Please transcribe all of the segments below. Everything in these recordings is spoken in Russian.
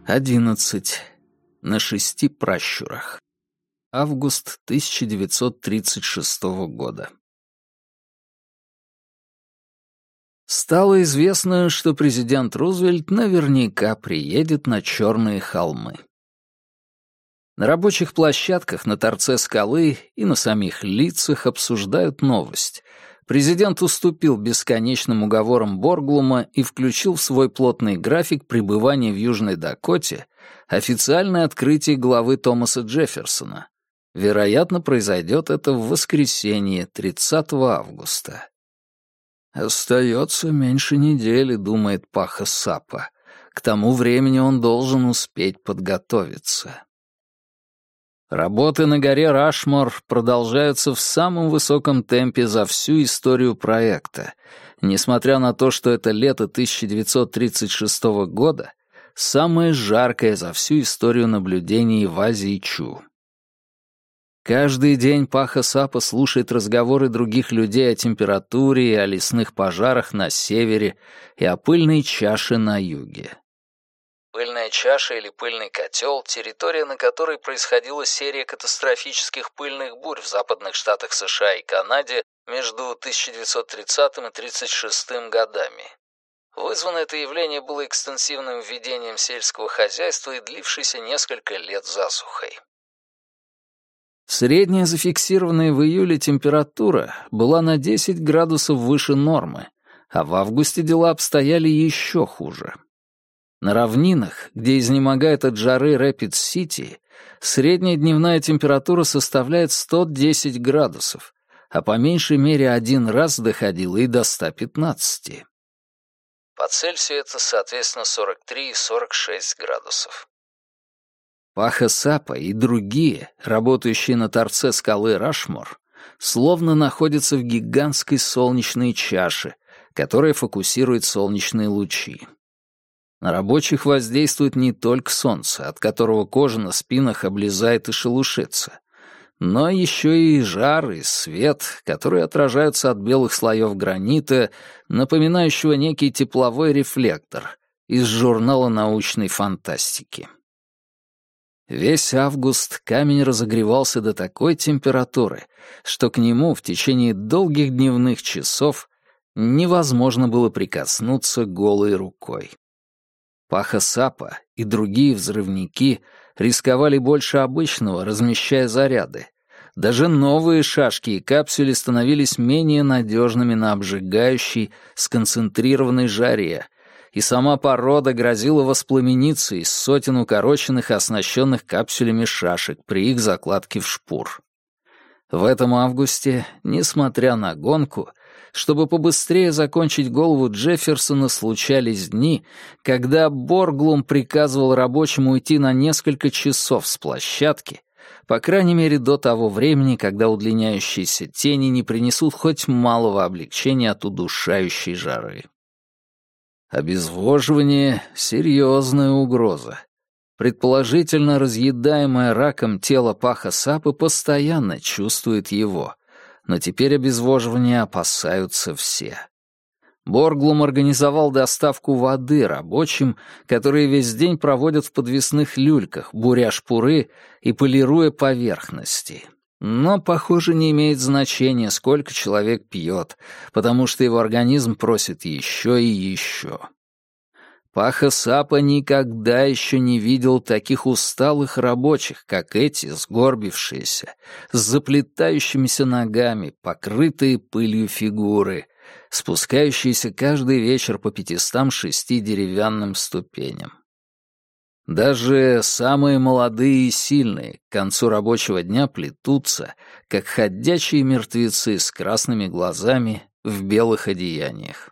11. На 6 пращурах. Август 1936 года. Стало известно, что президент Рузвельт наверняка приедет на Черные холмы. На рабочих площадках на торце скалы и на самих лицах обсуждают новость. Президент уступил бесконечным уговорам Борглума и включил в свой плотный график пребывания в Южной Дакоте официальное открытие главы Томаса Джефферсона. Вероятно, произойдет это в воскресенье, 30 августа. «Остается меньше недели», — думает Паха Сапа. «К тому времени он должен успеть подготовиться». Работы на горе Рашмор продолжаются в самом высоком темпе за всю историю проекта, несмотря на то, что это лето 1936 года, самое жаркое за всю историю наблюдений в Азии Чу. Каждый день Паха Сапа слушает разговоры других людей о температуре и о лесных пожарах на севере и о пыльной чаше на юге. Пыльная чаша или пыльный котел — территория, на которой происходила серия катастрофических пыльных бурь в западных штатах США и Канаде между 1930 и 1936 годами. Вызвано это явление было экстенсивным введением сельского хозяйства и длившейся несколько лет засухой. Средняя зафиксированная в июле температура была на 10 градусов выше нормы, а в августе дела обстояли еще хуже. На равнинах, где изнемогает от жары Рэпид-Сити, средняя дневная температура составляет 110 градусов, а по меньшей мере один раз доходила и до 115. По Цельсию это, соответственно, 43 и 46 градусов. Паха Сапа и другие, работающие на торце скалы Рашмор, словно находятся в гигантской солнечной чаше, которая фокусирует солнечные лучи. На рабочих воздействует не только солнце, от которого кожа на спинах облезает и шелушится, но еще и жар и свет, которые отражаются от белых слоев гранита, напоминающего некий тепловой рефлектор из журнала научной фантастики. Весь август камень разогревался до такой температуры, что к нему в течение долгих дневных часов невозможно было прикоснуться голой рукой. Паха Сапа и другие взрывники рисковали больше обычного, размещая заряды. Даже новые шашки и капсули становились менее надежными на обжигающей, сконцентрированной жаре, и сама порода грозила воспламениться из сотен укороченных и оснащенных капсулями шашек при их закладке в шпур. В этом августе, несмотря на гонку, чтобы побыстрее закончить голову Джефферсона, случались дни, когда Борглум приказывал рабочим уйти на несколько часов с площадки, по крайней мере до того времени, когда удлиняющиеся тени не принесут хоть малого облегчения от удушающей жары. Обезвоживание — серьезная угроза. Предположительно, разъедаемое раком тело Паха Сапы постоянно чувствует его, но теперь обезвоживания опасаются все. Борглум организовал доставку воды рабочим, которые весь день проводят в подвесных люльках, буря шпуры и полируя поверхности. Но, похоже, не имеет значения, сколько человек пьет, потому что его организм просит еще и еще. Паха Сапа никогда еще не видел таких усталых рабочих, как эти, сгорбившиеся, с заплетающимися ногами, покрытые пылью фигуры, спускающиеся каждый вечер по 506 деревянным ступеням. Даже самые молодые и сильные к концу рабочего дня плетутся, как ходячие мертвецы с красными глазами в белых одеяниях.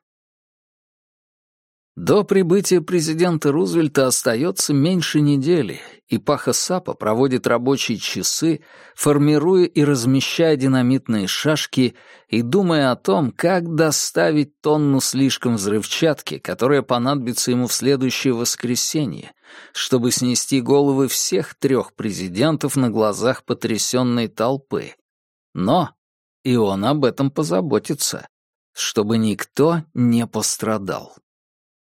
До прибытия президента Рузвельта остается меньше недели, и Паха Сапа проводит рабочие часы, формируя и размещая динамитные шашки и думая о том, как доставить тонну слишком взрывчатки, которая понадобится ему в следующее воскресенье, чтобы снести головы всех 3 президентов на глазах потрясенной толпы. Но и он об этом позаботится, чтобы никто не пострадал.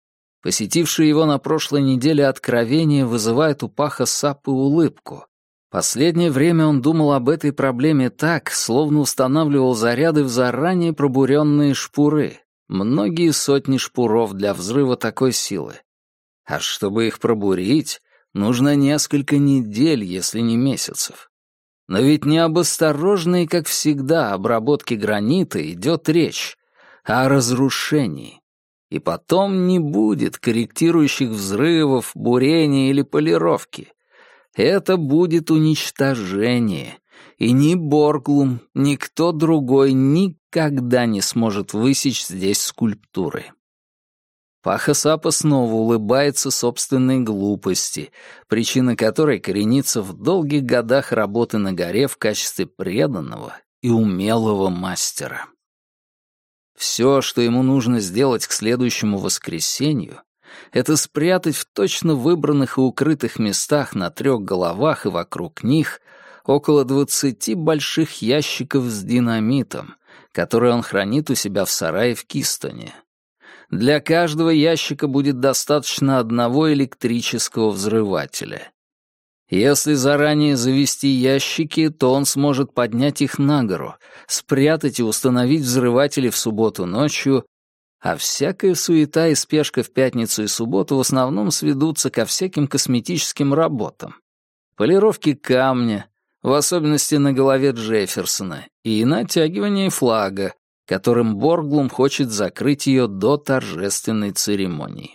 Посетившее его на прошлой неделе откровение вызывает у Паха Саппы улыбку. Последнее время он думал об этой проблеме так, словно устанавливал заряды в заранее пробуренные шпуры, многие сотни шпуров для взрыва такой силы. А чтобы их пробурить, нужно несколько недель, если не месяцев. Но ведь не об осторожной, как всегда, обработке гранита идет речь, а о разрушении. И потом не будет корректирующих взрывов, бурения или полировки. Это будет уничтожение, и ни Борглум, ни кто другой никогда не сможет высечь здесь скульптуры. Паха Саппа снова улыбается собственной глупости, причина которой коренится в долгих годах работы на горе в качестве преданного и умелого мастера. Все, что ему нужно сделать к следующему воскресенью, это спрятать в точно выбранных и укрытых местах на 3 головах и вокруг них около 20 больших ящиков с динамитом, которые он хранит у себя в сарае в Кистоне. Для каждого ящика будет достаточно одного электрического взрывателя. Если заранее завести ящики, то он сможет поднять их на гору, спрятать и установить взрыватели в субботу ночью, а всякая суета и спешка в пятницу и субботу в основном сведутся ко всяким косметическим работам. Полировке камня, в особенности на голове Джефферсона, и натягивание флага, которым Борглум хочет закрыть ее до торжественной церемонии.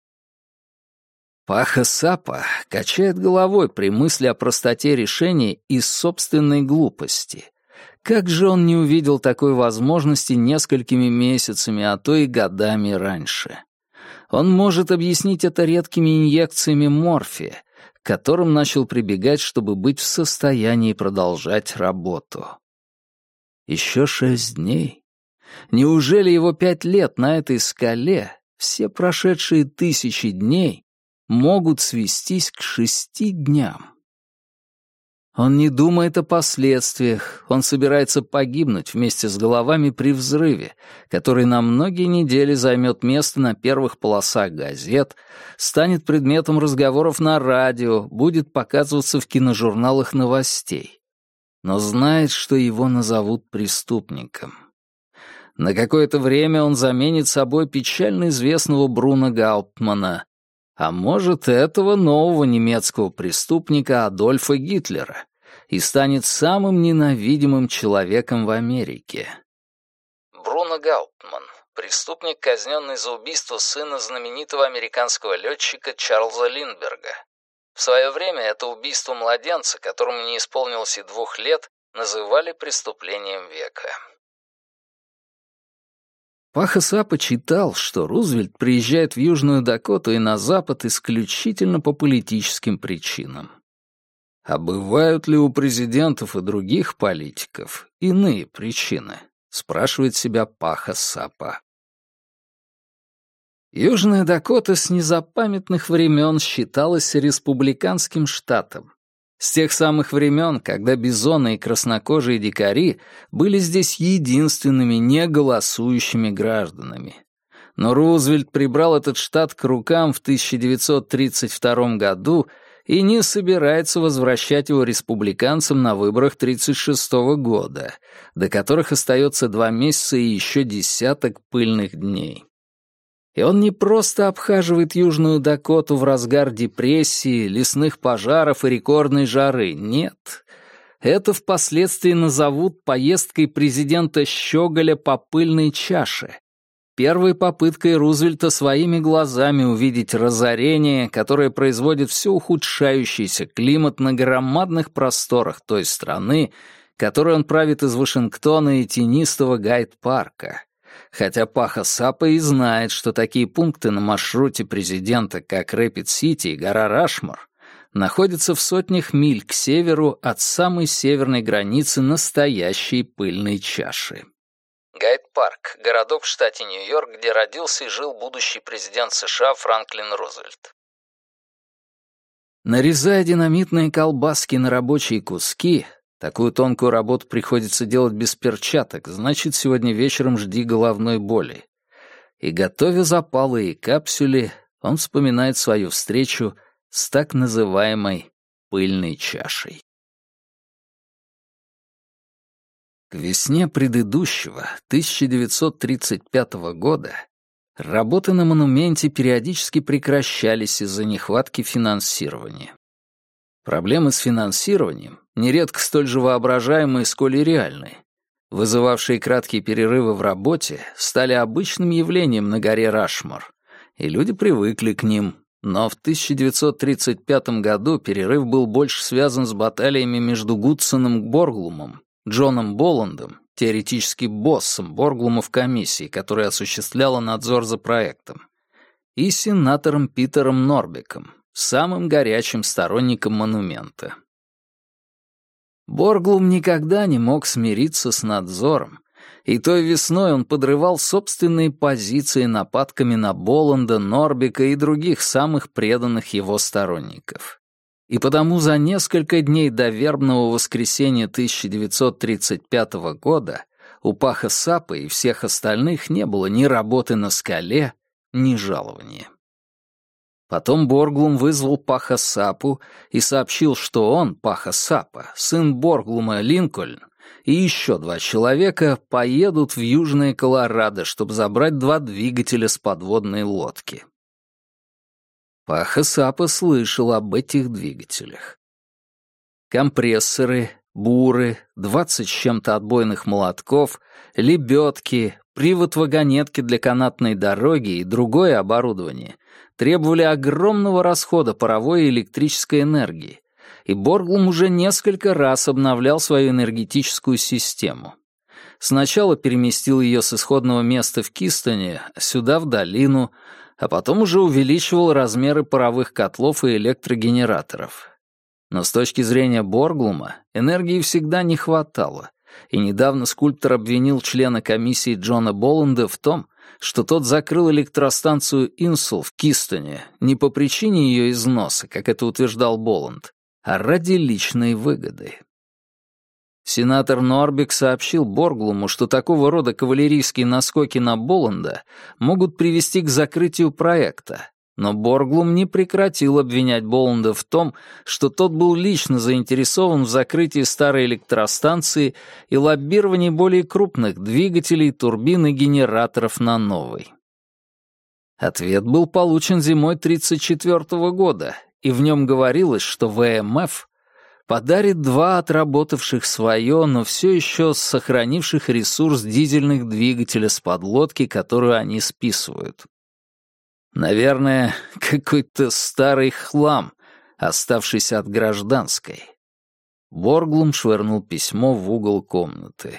Паха Саппа качает головой при мысли о простоте решения и собственной глупости. Как же он не увидел такой возможности несколькими месяцами, а то и годами раньше? Он может объяснить это редкими инъекциями морфия, к которым начал прибегать, чтобы быть в состоянии продолжать работу. Еще 6 дней. Неужели его 5 лет на этой скале, все прошедшие 1000 дней, могут свестись к 6 дням? Он не думает о последствиях, он собирается погибнуть вместе с головами при взрыве, который на многие недели займет место на первых полосах газет, станет предметом разговоров на радио, будет показываться в киножурналах новостей. Но знает, что его назовут преступником. На какое-то время он заменит собой печально известного Бруно Гауптмана, а может, этого нового немецкого преступника Адольфа Гитлера, и станет самым ненавидимым человеком в Америке. Бруно Гауптман, преступник, казненный за убийство сына знаменитого американского летчика Чарльза Линдберга. В свое время это убийство младенца, которому не исполнилось и 2 лет, называли преступлением века. Паха Саппа читал, что Рузвельт приезжает в Южную Дакоту и на Запад исключительно по политическим причинам. А бывают ли у президентов и других политиков иные причины? Спрашивает себя Паха Саппа. Южная Дакота с незапамятных времен считалась республиканским штатом. С тех самых времен, когда бизоны и краснокожие дикари были здесь единственными неголосующими гражданами. Но Рузвельт прибрал этот штат к рукам в 1932 году и не собирается возвращать его республиканцам на выборах 1936 года, до которых остается 2 месяца и еще десяток пыльных дней. И он не просто обхаживает Южную Дакоту в разгар депрессии, лесных пожаров и рекордной жары. Нет. Это впоследствии назовут поездкой президента Щеголя по пыльной чаше. Первой попыткой Рузвельта своими глазами увидеть разорение, которое производит все ухудшающийся климат на громадных просторах той страны, которой он правит из Вашингтона и тенистого Гайд-парка. Хотя Паха Саппа и знает, что такие пункты на маршруте президента, как Рэпид-Сити и гора Рашмор, находятся в сотнях миль к северу от самой северной границы настоящей пыльной чаши. Гайд-парк — городок в штате Нью-Йорк, где родился и жил будущий президент США Франклин Рузвельт. Нарезая динамитные колбаски на рабочие куски, такую тонкую работу приходится делать без перчаток, значит, сегодня вечером жди головной боли. И готовя запалы и капсюли, он вспоминает свою встречу с так называемой пыльной чашей. К весне предыдущего, 1935 года, работы на монументе периодически прекращались из-за нехватки финансирования. Проблемы с финансированием, нередко столь же воображаемые, сколь и реальные, вызывавшие краткие перерывы в работе, стали обычным явлением на горе Рашмор, и люди привыкли к ним, но в 1935 году перерыв был больше связан с баталиями между Гудсоном Борглумом, Джоном Боландом, теоретически боссом Борглума в комиссии, которая осуществляла надзор за проектом, и сенатором Питером Норбеком, самым горячим сторонником монумента. Борглум никогда не мог смириться с надзором, и той весной он подрывал собственные позиции нападками на Боланда, Норбека и других самых преданных его сторонников. И потому за несколько дней до вербного воскресенья 1935 года у Паха Сапа и всех остальных не было ни работы на скале, ни жалования. Потом Борглум вызвал Паха Сапу и сообщил, что он, Паха Сапа, сын Борглума Линкольн, и еще 2 человека поедут в Южное Колорадо, чтобы забрать 2 двигателя с подводной лодки. Паха Сапа слышал об этих двигателях. Компрессоры, буры, 20 с чем-то отбойных молотков, лебедки, привод вагонетки для канатной дороги и другое оборудование требовали огромного расхода паровой и электрической энергии, и Борглум уже несколько раз обновлял свою энергетическую систему. Сначала переместил ее с исходного места в Кистоне сюда, в долину, а потом уже увеличивал размеры паровых котлов и электрогенераторов. Но с точки зрения Борглума энергии всегда не хватало, и недавно скульптор обвинил члена комиссии Джона Боланда в том, что тот закрыл электростанцию Инсул в Кистоне не по причине ее износа, как это утверждал Боланд, а ради личной выгоды. Сенатор Норбек сообщил Борглуму, что такого рода кавалерийские наскоки на Боланда могут привести к закрытию проекта, но Борглум не прекратил обвинять Боланда в том, что тот был лично заинтересован в закрытии старой электростанции и лоббировании более крупных двигателей, турбин и генераторов на новой. Ответ был получен зимой 1934 года, и в нем говорилось, что ВМФ подарит 2 отработавших свое, но все еще сохранивших ресурс дизельных двигателя с подлодки, которую они списывают. Наверное, какой-то старый хлам, оставшийся от гражданской. Борглум швырнул письмо в угол комнаты.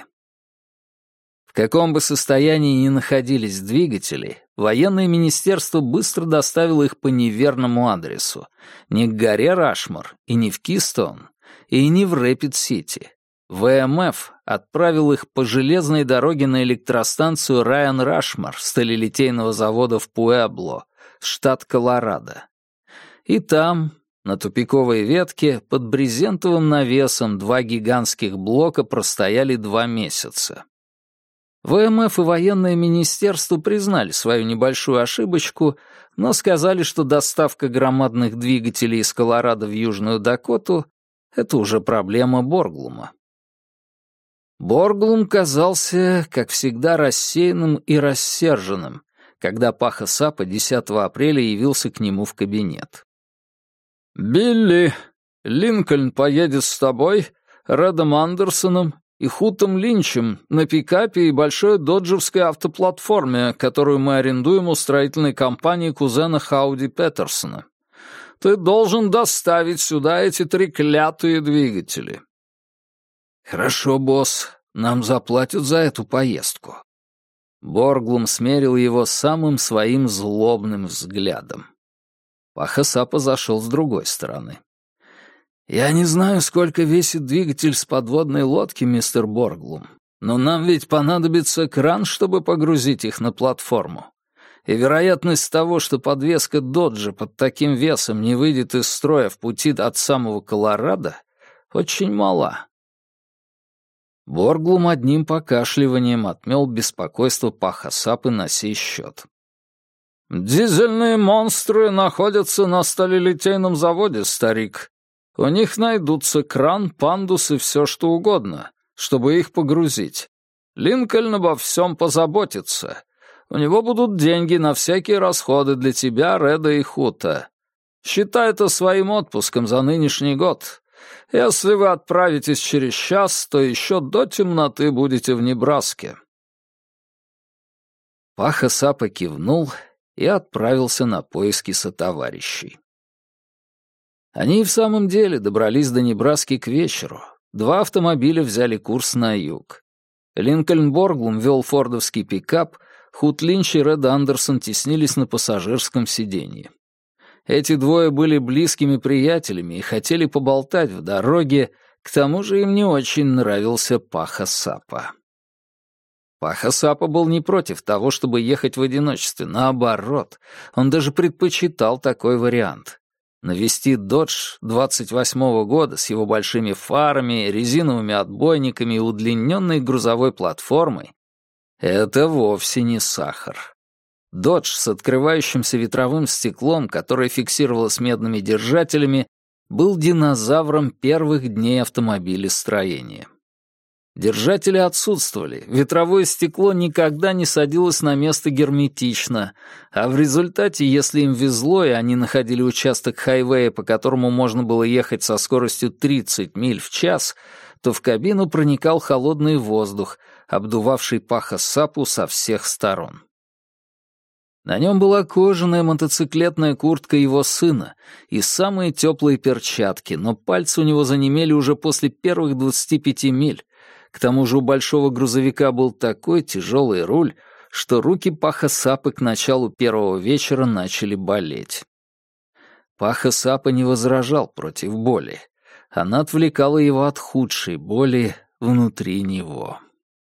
В каком бы состоянии ни находились двигатели, военное министерство быстро доставило их по неверному адресу, не к горе Рашмор и не в Кистон, и не в Рэпид-Сити. ВМФ отправил их по железной дороге на электростанцию Райан Рашмор сталелитейного завода в Пуэбло, штат Колорадо. И там, на тупиковой ветке, под брезентовым навесом 2 гигантских блока простояли 2 месяца. ВМФ и военное министерство признали свою небольшую ошибочку, но сказали, что доставка громадных двигателей из Колорадо в Южную Дакоту — это уже проблема Борглума. Борглум казался, как всегда, рассеянным и рассерженным, когда Паха Сапа 10 апреля явился к нему в кабинет. «Билли, Линкольн поедет с тобой, Рэдом Андерсоном и Хутом Линчем на пикапе и большой доджевской автоплатформе, которую мы арендуем у строительной компании кузена Хауди Петерсона. Ты должен доставить сюда эти треклятые двигатели». «Хорошо, босс, нам заплатят за эту поездку». Борглум смерил его самым своим злобным взглядом. Паха Сапа зашел с другой стороны. «Я не знаю, сколько весит двигатель с подводной лодки, мистер Борглум, но нам ведь понадобится кран, чтобы погрузить их на платформу. И вероятность того, что подвеска Доджа под таким весом не выйдет из строя в пути от самого Колорадо, очень мала». Борглум одним покашливанием отмел беспокойство Паха Сапы на сей счет. «Дизельные монстры находятся на сталелитейном заводе, старик. У них найдутся кран, пандус и все что угодно, чтобы их погрузить. Линкольн обо всем позаботится. У него будут деньги на всякие расходы для тебя, Реда и Хута. Считай это своим отпуском за нынешний год. Если вы отправитесь через час, то еще до темноты будете в Небраске». Паха Сапа кивнул и отправился на поиски сотоварищей. Они и в самом деле добрались до Небраски к вечеру. 2 автомобиля взяли курс на юг. Линкольн Борглум вел фордовский пикап, Худ Линч и Ред Андерсон теснились на пассажирском сиденье. Эти двое были близкими приятелями и хотели поболтать в дороге, к тому же им не очень нравился Паха Сапа. Паха Сапа был не против того, чтобы ехать в одиночестве, наоборот, он даже предпочитал такой вариант. Навести «Додж» 28-го года с его большими фарами, резиновыми отбойниками и удлиненной грузовой платформой — это вовсе не сахар. «Додж» с открывающимся ветровым стеклом, которое фиксировалось медными держателями, был динозавром первых дней автомобилестроения. Держатели отсутствовали, ветровое стекло никогда не садилось на место герметично, а в результате, если им везло и они находили участок хайвея, по которому можно было ехать со скоростью 30 миль в час, то в кабину проникал холодный воздух, обдувавший Паха Сапу со всех сторон. На нем была кожаная мотоциклетная куртка его сына и самые теплые перчатки, но пальцы у него занемели уже после первых 25 миль. К тому же у большого грузовика был такой тяжелый руль, что руки Паха Сапы к началу первого вечера начали болеть. Паха Сапа не возражал против боли. Она отвлекала его от худшей боли внутри него.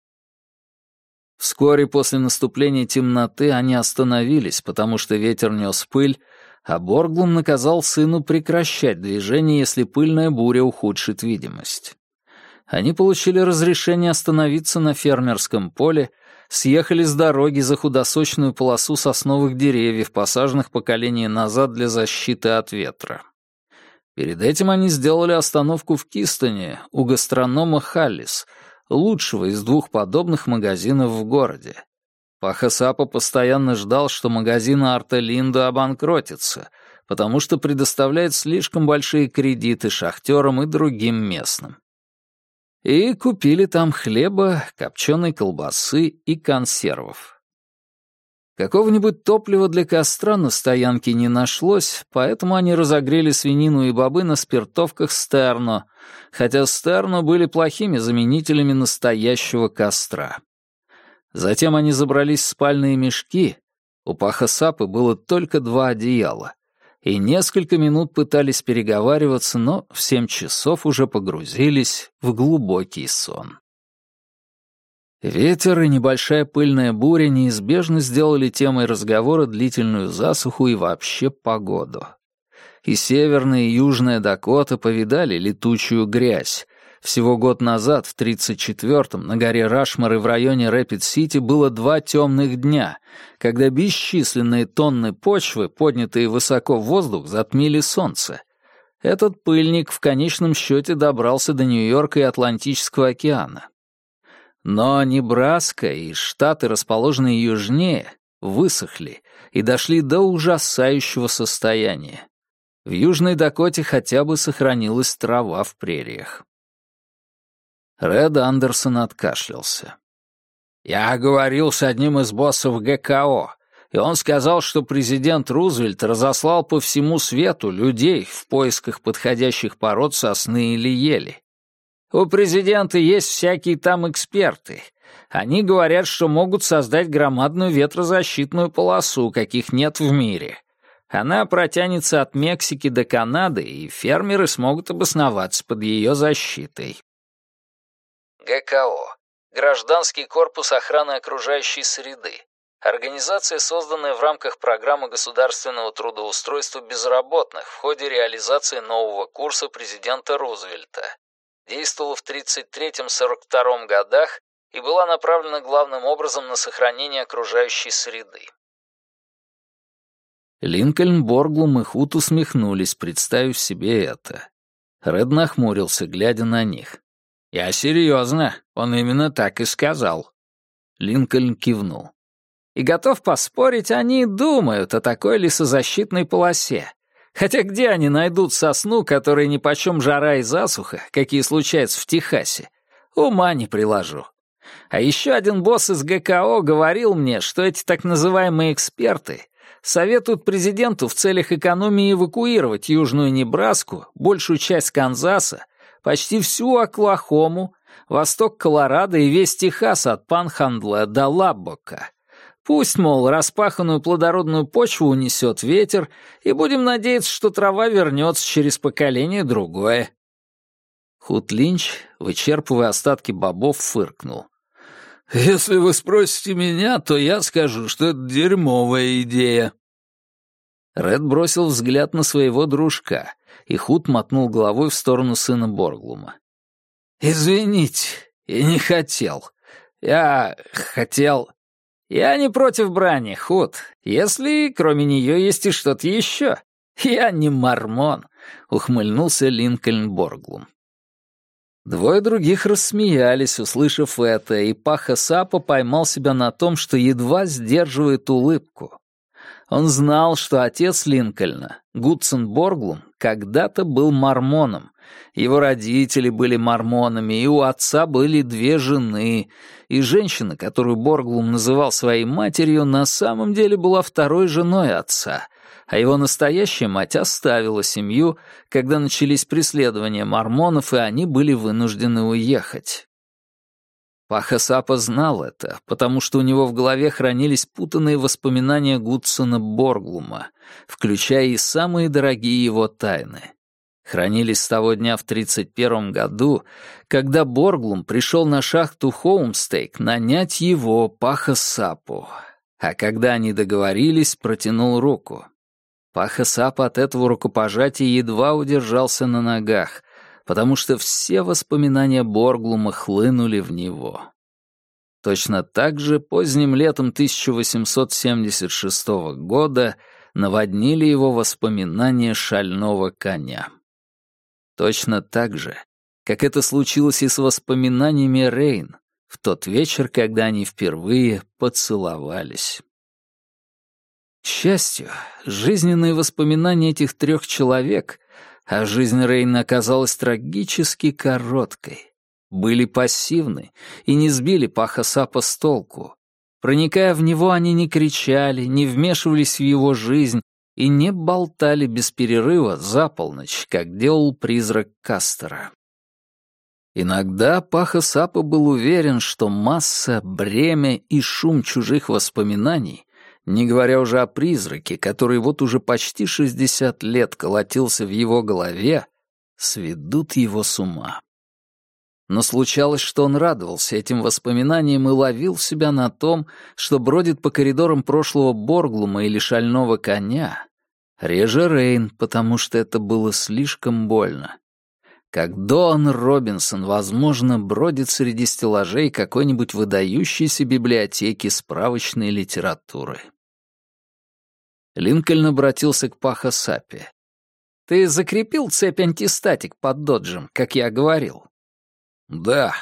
Вскоре после наступления темноты они остановились, потому что ветер нес пыль, а Борглум наказал сыну прекращать движение, если пыльная буря ухудшит видимость. Они получили разрешение остановиться на фермерском поле, съехали с дороги за худосочную полосу сосновых деревьев, посаженных поколение назад для защиты от ветра. Перед этим они сделали остановку в Кистоне у гастронома «Халлис», лучшего из 2 подобных магазинов в городе. Паха Сапа постоянно ждал, что магазин Арта Линда обанкротится, потому что предоставляет слишком большие кредиты шахтерам и другим местным. И купили там хлеба, копченой колбасы и консервов. Какого-нибудь топлива для костра на стоянке не нашлось, поэтому они разогрели свинину и бобы на спиртовках Стерно, хотя Стерно были плохими заменителями настоящего костра. Затем они забрались в спальные мешки, у Паха Сапы было только 2 одеяла, и несколько минут пытались переговариваться, но в 7 часов уже погрузились в глубокий сон. Ветер и небольшая пыльная буря неизбежно сделали темой разговора длительную засуху и вообще погоду. И Северная, и Южная Дакота повидали летучую грязь. Всего год назад, в 34-м, на горе Рашмор и в районе Рэпид-Сити было 2 темных дня, когда бесчисленные тонны почвы, поднятые высоко в воздух, затмили солнце. Этот пыльник в конечном счете добрался до Нью-Йорка и Атлантического океана. Но Небраска и штаты, расположенные южнее, высохли и дошли до ужасающего состояния. В Южной Дакоте хотя бы сохранилась трава в прериях. Ред Андерсон откашлялся. «Я говорил с одним из боссов ГКО, и он сказал, что президент Рузвельт разослал по всему свету людей в поисках подходящих пород сосны или ели. У президента есть всякие там эксперты. Они говорят, что могут создать громадную ветрозащитную полосу, каких нет в мире. Она протянется от Мексики до Канады, и фермеры смогут обосноваться под ее защитой». ГКО. Гражданский корпус охраны окружающей среды. Организация, созданная в рамках программы государственного трудоустройства безработных в ходе реализации нового курса президента Рузвельта. Действовала в 1933-1942 годах и была направлена главным образом на сохранение окружающей среды. Линкольн, Борглум и Худ усмехнулись, представив себе это. Ред нахмурился, глядя на них. «Я серьезно, он именно так и сказал». Линкольн кивнул. «И готов поспорить, они думают о такой лесозащитной полосе. Хотя где они найдут сосну, которой нипочем жара и засуха, какие случаются в Техасе? Ума не приложу. А еще один босс из ГКО говорил мне, что эти так называемые эксперты советуют президенту в целях экономии эвакуировать Южную Небраску, большую часть Канзаса, почти всю Оклахому, восток Колорадо и весь Техас от Панхандла до Лаббока. Пусть, мол, распаханную плодородную почву унесет ветер, и будем надеяться, что трава вернется через поколение-другое». Худ Линч, вычерпывая остатки бобов, фыркнул. «Если вы спросите меня, то я скажу, что это дерьмовая идея». Ред бросил взгляд на своего дружка, и Худ мотнул головой в сторону сына Борглума. «Извините, я не хотел. Я хотел...» «Я не против брани, Худ, если кроме нее есть и что-то еще. Я не мормон», — ухмыльнулся Линкольн Борглум. Двое других рассмеялись, услышав это, и Паха Сапа поймал себя на том, что едва сдерживает улыбку. Он знал, что отец Линкольна, Гудсон Борглум, когда-то был мормоном. Его родители были мормонами, и у отца были 2 жены, и женщина, которую Борглум называл своей матерью, на самом деле была второй женой отца, а его настоящая мать оставила семью, когда начались преследования мормонов, и они были вынуждены уехать. Паха Сапа знал это, потому что у него в голове хранились путанные воспоминания Гудсона Борглума, включая и самые дорогие его тайны. Хранились с того дня в 1931 году, когда Борглум пришел на шахту Хоумстейк нанять его, Паха Сапу. А когда они договорились, протянул руку. Паха Сапа от этого рукопожатия едва удержался на ногах, потому что все воспоминания Борглума хлынули в него. Точно так же поздним летом 1876 года наводнили его воспоминания шального коня. Точно так же, как это случилось и с воспоминаниями Рейн в тот вечер, когда они впервые поцеловались. К счастью, жизненные воспоминания этих 3 человек, а жизнь Рейна оказалась трагически короткой, были пассивны и не сбили Паха Сапа с толку. Проникая в него, они не кричали, не вмешивались в его жизнь и не болтали без перерыва за полночь, как делал призрак Кастера. Иногда Паха Сапа был уверен, что масса, бремя и шум чужих воспоминаний, не говоря уже о призраке, который вот уже почти 60 лет колотился в его голове, сведут его с ума. Но случалось, что он радовался этим воспоминаниям и ловил себя на том, что бродит по коридорам прошлого Борглума или шального коня, реже Рейн, потому что это было слишком больно. Как Доан Робинсон, возможно, бродит среди стеллажей какой-нибудь выдающейся библиотеки справочной литературы. Линкольн обратился к Паха Сапе. «Ты закрепил цепь антистатик под доджем, как я говорил?» «Да».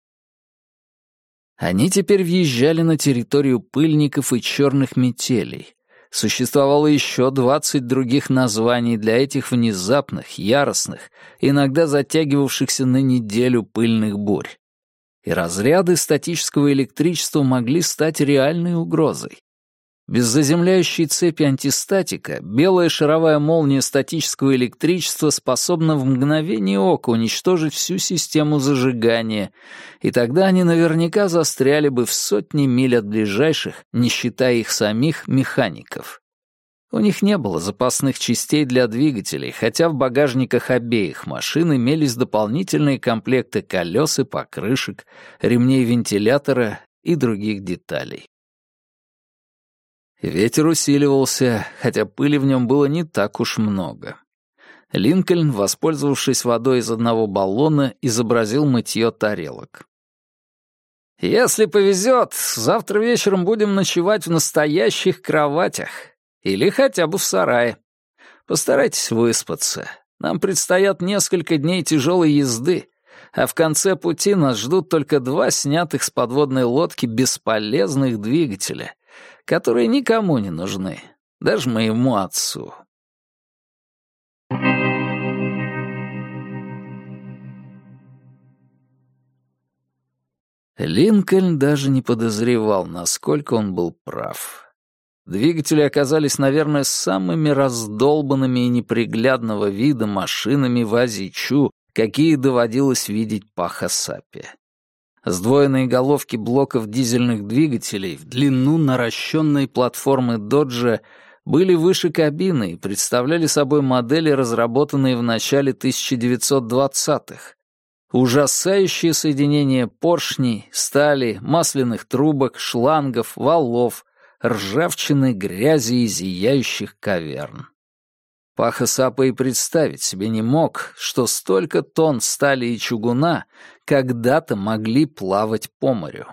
Они теперь въезжали на территорию пыльников и черных метелей. Существовало еще 20 других названий для этих внезапных, яростных, иногда затягивавшихся на неделю пыльных бурь. И разряды статического электричества могли стать реальной угрозой. Без заземляющей цепи антистатика белая шаровая молния статического электричества способна в мгновение ока уничтожить всю систему зажигания, и тогда они наверняка застряли бы в сотни миль от ближайших, не считая их самих, механиков. У них не было запасных частей для двигателей, хотя в багажниках обеих машин имелись дополнительные комплекты колес и покрышек, ремней вентилятора и других деталей. Ветер усиливался, хотя пыли в нем было не так уж много. Линкольн, воспользовавшись водой из одного баллона, изобразил мытье тарелок. «Если повезет, завтра вечером будем ночевать в настоящих кроватях. Или хотя бы в сарае. Постарайтесь выспаться. Нам предстоят несколько дней тяжелой езды, а в конце пути нас ждут только 2 снятых с подводной лодки бесполезных двигателя, которые никому не нужны, даже моему отцу. Линкольн даже не подозревал, насколько он был прав. Двигатели оказались, наверное, самыми раздолбанными и неприглядного вида машинами в Азичу, какие доводилось видеть Паха-Сапи. Сдвоенные головки блоков дизельных двигателей в длину наращенной платформы «Доджа» были выше кабины и представляли собой модели, разработанные в начале 1920-х. Ужасающее соединение поршней, стали, масляных трубок, шлангов, валов, ржавчины, грязи и зияющих каверн. Паха-Сапа и представить себе не мог, что столько тонн стали и чугуна когда-то могли плавать по морю.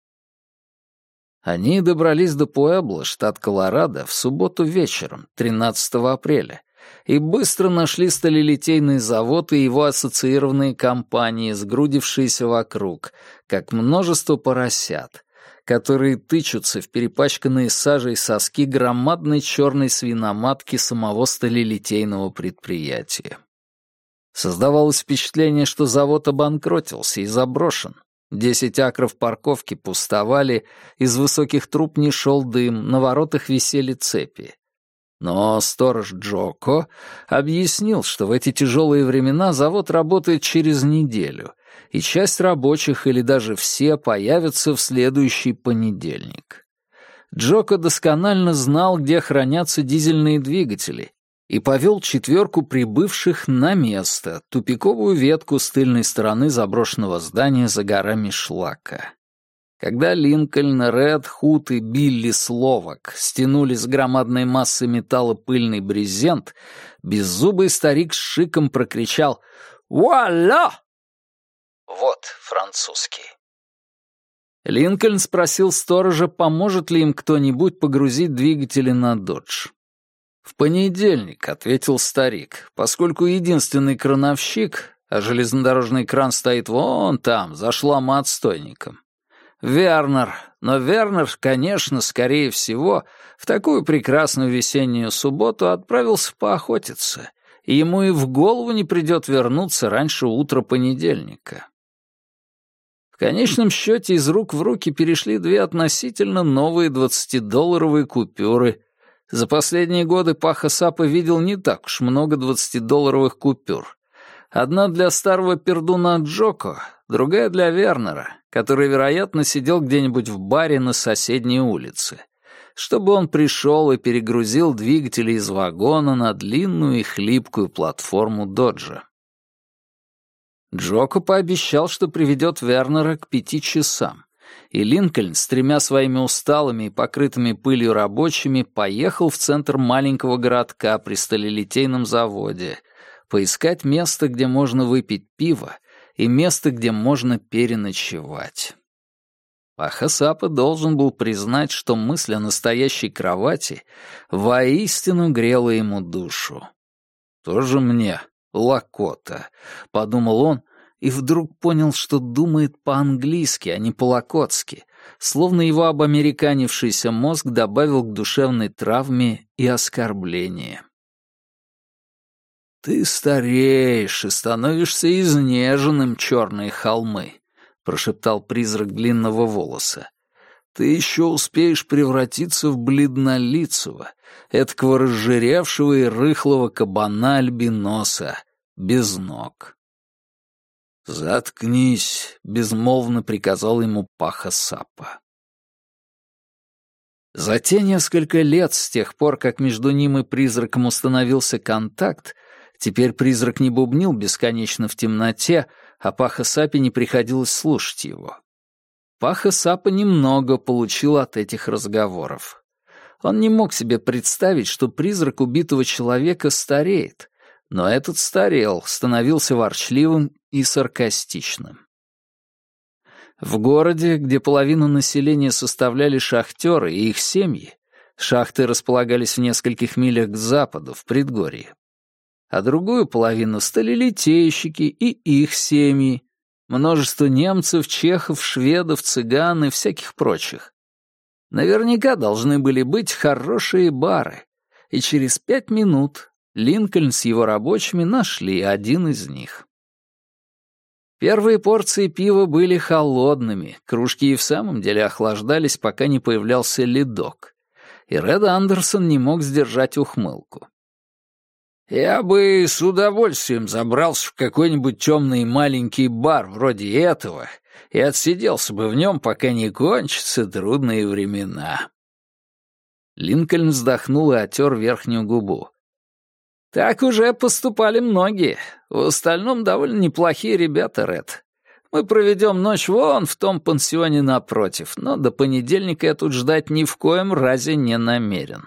Они добрались до Пуэбло, штат Колорадо, в субботу вечером, 13 апреля, и быстро нашли сталелитейный завод и его ассоциированные компании, сгрудившиеся вокруг, как множество поросят, которые тычутся в перепачканные сажей соски громадной черной свиноматки самого сталелитейного предприятия. Создавалось впечатление, что завод обанкротился и заброшен. 10 акров парковки пустовали, из высоких труб не шел дым, на воротах висели цепи. Но сторож Джоко объяснил, что в эти тяжелые времена завод работает через неделю, и часть рабочих или даже все появятся в следующий понедельник. Джоко досконально знал, где хранятся дизельные двигатели, и повел 4 прибывших на место, тупиковую ветку с тыльной стороны заброшенного здания за горами шлака. Когда Линкольн, Ред, Худ и Билли Словак стянули с громадной массы металла пыльный брезент, беззубый старик с шиком прокричал «Вуаля!» Вот французский. Линкольн спросил сторожа, поможет ли им кто-нибудь погрузить двигатели на «Додж». «В понедельник», — ответил старик, поскольку единственный крановщик, а железнодорожный кран стоит вон там, за шламоотстойником. Вернер. Но Вернер, конечно, скорее всего, в такую прекрасную весеннюю субботу отправился поохотиться, и ему и в голову не придет вернуться раньше утра понедельника. В конечном счете из рук в руки перешли 2 относительно новые 20-долларовые купюры. За последние годы Паха-Сапа видел не так уж много 20-долларовых купюр. Одна для старого пердуна Джоко, другая для Вернера, который, вероятно, сидел где-нибудь в баре на соседней улице, чтобы он пришел и перегрузил двигатели из вагона на длинную и хлипкую платформу «Доджа». Джоко пообещал, что приведет Вернера к 5 часам, и Линкольн с 3 своими усталыми и покрытыми пылью рабочими поехал в центр маленького городка при сталелитейном заводе, поискать место, где можно выпить пиво, и место, где можно переночевать. Паха-Сапа должен был признать, что мысль о настоящей кровати воистину грела ему душу. «Тоже мне Лакота», — подумал он, и вдруг понял, что думает по-английски, а не по-лакотски, словно его обамериканившийся мозг добавил к душевной травме и оскорблению. «Ты стареешь и становишься изнеженным, черные холмы», — прошептал призрак длинного волоса. «Ты еще успеешь превратиться в бледнолицего, эткого разжиревшего и рыхлого кабана-альбиноса, без ног». «Заткнись», — безмолвно приказал ему Паха-Сапа. За те несколько лет с тех пор, как между ним и призраком установился контакт, теперь призрак не бубнил бесконечно в темноте, а Паха-Сапе не приходилось слушать его. Паха-Сапа немного получил от этих разговоров. Он не мог себе представить, что призрак убитого человека стареет, но этот старел, становился ворчливым и саркастичным. В городе, где половину населения составляли шахтеры и их семьи, Шахты располагались в нескольких милях к западу, в предгорье. А другую половину сталелитейщики и их семьи, множество немцев, чехов, шведов, цыган и всяких прочих. Наверняка должны были быть хорошие бары, и через 5 минут Линкольн с его рабочими нашли один из них. Первые порции пива были холодными, кружки и в самом деле охлаждались, пока не появлялся ледок, и Ред Андерсон не мог сдержать ухмылку. «Я бы с удовольствием забрался в какой-нибудь темный маленький бар вроде этого и отсиделся бы в нем, пока не кончатся трудные времена». Линкольн вздохнул и отер верхнюю губу. «Так уже поступали многие. В остальном довольно неплохие ребята, Ред. Мы проведем ночь вон в том пансионе напротив, но до понедельника я тут ждать ни в коем разе не намерен».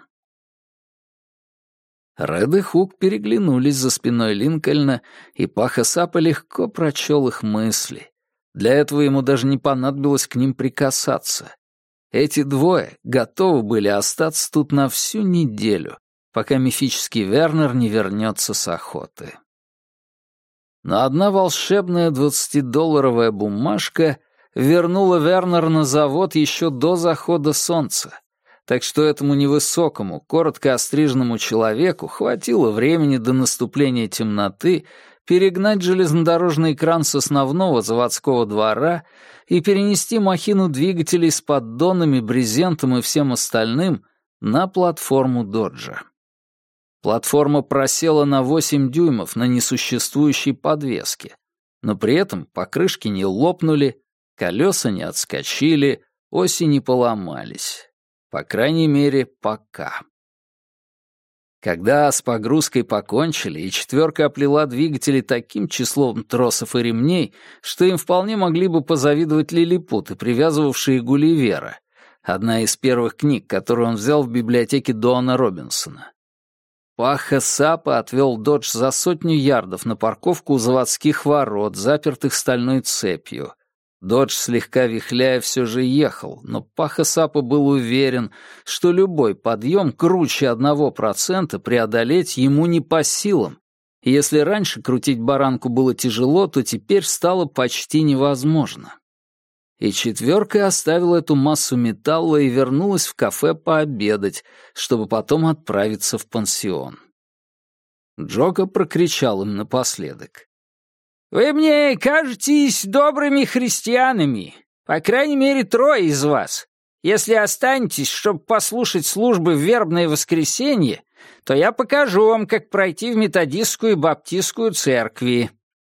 Ред и Хук переглянулись за спиной Линкольна, и Паха Сапа легко прочел их мысли. Для этого ему даже не понадобилось к ним прикасаться. Эти двое готовы были остаться тут на всю неделю, пока мифический Вернер не вернется с охоты. Но одна волшебная 20-долларовая бумажка вернула Вернера на завод еще до захода солнца, так что этому невысокому, коротко остриженному человеку хватило времени до наступления темноты перегнать железнодорожный кран с основного заводского двора и перенести махину двигателей с поддонами, брезентом и всем остальным на платформу доджа. Платформа просела на 8 дюймов на несуществующей подвеске, но при этом покрышки не лопнули, колеса не отскочили, оси не поломались. По крайней мере, пока. Когда с погрузкой покончили, и четверка оплела двигатели таким числом тросов и ремней, что им вполне могли бы позавидовать лилипуты, привязывавшие Гулливера, одна из первых книг, которую он взял в библиотеке Доана Робинсона. Паха Сапа отвел додж за 100 ярдов на парковку у заводских ворот, запертых стальной цепью. Додж, слегка вихляя, все же ехал, но Паха Сапа был уверен, что любой подъем круче 1% преодолеть ему не по силам. И если раньше крутить баранку было тяжело, то теперь стало почти невозможно. И четверка оставила эту массу металла и вернулась в кафе пообедать, чтобы потом отправиться в пансион. Джока прокричал им напоследок: «Вы мне кажетесь добрыми христианами, по крайней мере, 3 из вас. Если останетесь, чтобы послушать службы в вербное воскресенье, то я покажу вам, как пройти в методистскую и баптистскую церкви».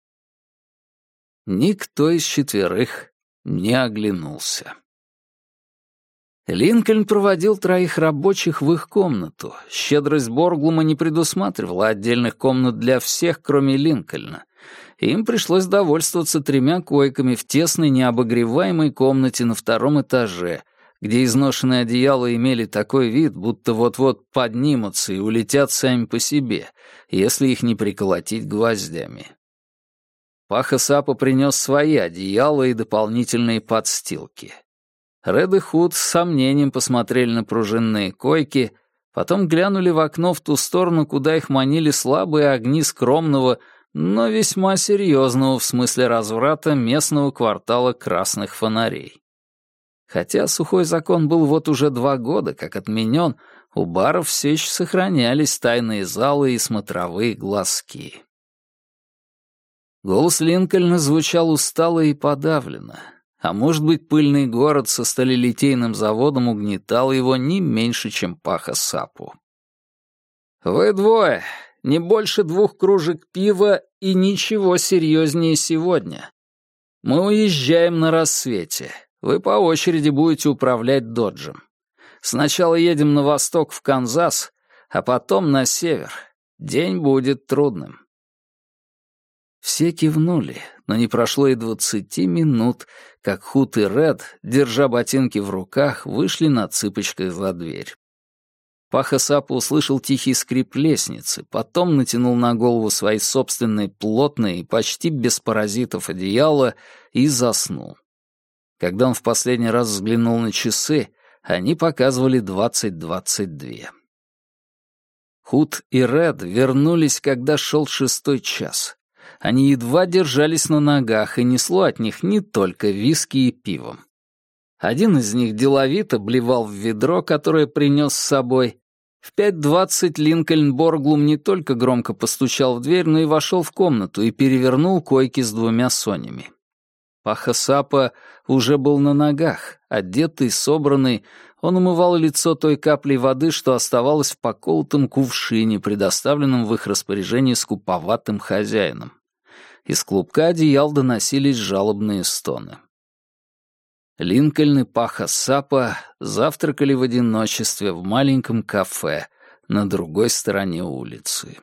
Никто из четверых не оглянулся. Линкольн проводил 3 рабочих в их комнату. Щедрость Борглума не предусматривала отдельных комнат для всех, кроме Линкольна. Им пришлось довольствоваться 3 койками в тесной необогреваемой комнате на 2-м этаже, где изношенные одеяла имели такой вид, будто вот-вот поднимутся и улетят сами по себе, если их не приколотить гвоздями. Паха Сапа принес свои одеяла и дополнительные подстилки. Ред и Худ с сомнением посмотрели на пружинные койки, потом глянули в окно в ту сторону, куда их манили слабые огни скромного, но весьма серьезного в смысле разврата местного квартала красных фонарей. Хотя сухой закон был вот уже 2 года как отменен, у баров все еще сохранялись тайные залы и смотровые глазки. Голос Линкольна звучал устало и подавленно, а может быть, пыльный город со сталелитейным заводом угнетал его не меньше, чем Паха Сапу. «Вы двое, не больше 2 кружек пива и ничего серьезнее сегодня. Мы уезжаем на рассвете. Вы по очереди будете управлять доджем. Сначала едем на восток в Канзас, а потом на север. День будет трудным». Все кивнули, но не прошло и 20 минут, как Худ и Ред, держа ботинки в руках, вышли на цыпочках за дверь. Паха Сапа услышал тихий скрип лестницы, потом натянул на голову свои собственные плотные и почти без паразитов одеяла и заснул. Когда он в последний раз взглянул на часы, Они показывали 20:22. Худ и Ред вернулись, когда шел 6-й час. Они едва держались на ногах, и несло от них не только виски и пивом. Один из них деловито блевал в ведро, которое принес с собой. В 5:20 Линкольн Борглум не только громко постучал в дверь, но и вошел в комнату и перевернул койки с 2 Сонями. Паха Сапа уже был на ногах, одетый, собранный. Он умывал лицо той каплей воды, что оставалось в поколотом кувшине, предоставленном в их распоряжении скуповатым хозяином. Из клубка одеял доносились жалобные стоны. Линкольн и Паха Сапа завтракали в одиночестве в маленьком кафе на другой стороне улицы.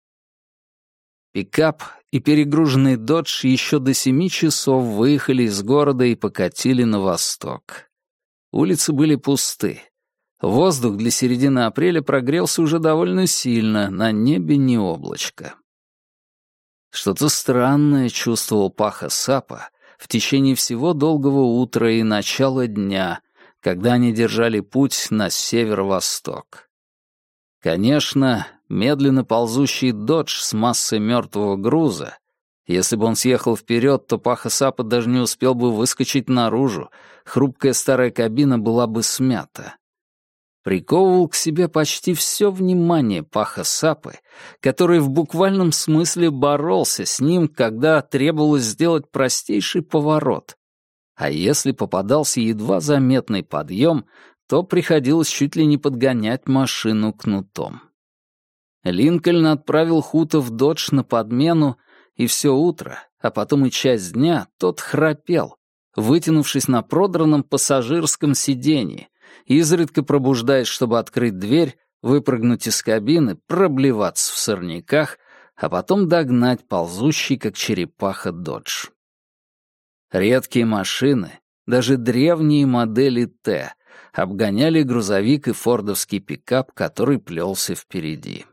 Пикап и перегруженный «Додж» еще до 7 часов выехали из города и покатили на восток. Улицы были пусты. Воздух для середины апреля прогрелся уже довольно сильно, на небе не облачко. Что-то странное чувствовал Паха Сапа в течение всего долгого утра и начала дня, когда они держали путь на северо-восток. Конечно, медленно ползущий «Додж» с массой мертвого груза, если бы он съехал вперед, то Паха Сапа даже не успел бы выскочить наружу, хрупкая старая кабина была бы смята. Приковывал к себе почти все внимание Паха Сапы, который в буквальном смысле боролся с ним, когда требовалось сделать простейший поворот. А если попадался едва заметный подъем, то приходилось чуть ли не подгонять машину кнутом. Линкольн отправил Хута в «Додж» на подмену, и все утро, а потом и часть дня, тот храпел, вытянувшись на продранном пассажирском сиденье, изредка пробуждаясь, чтобы открыть дверь, выпрыгнуть из кабины, проблеваться в сорняках, а потом догнать ползущий, как черепаха, «Додж». Редкие машины, даже древние модели «Т», обгоняли грузовик и фордовский пикап, который плелся впереди.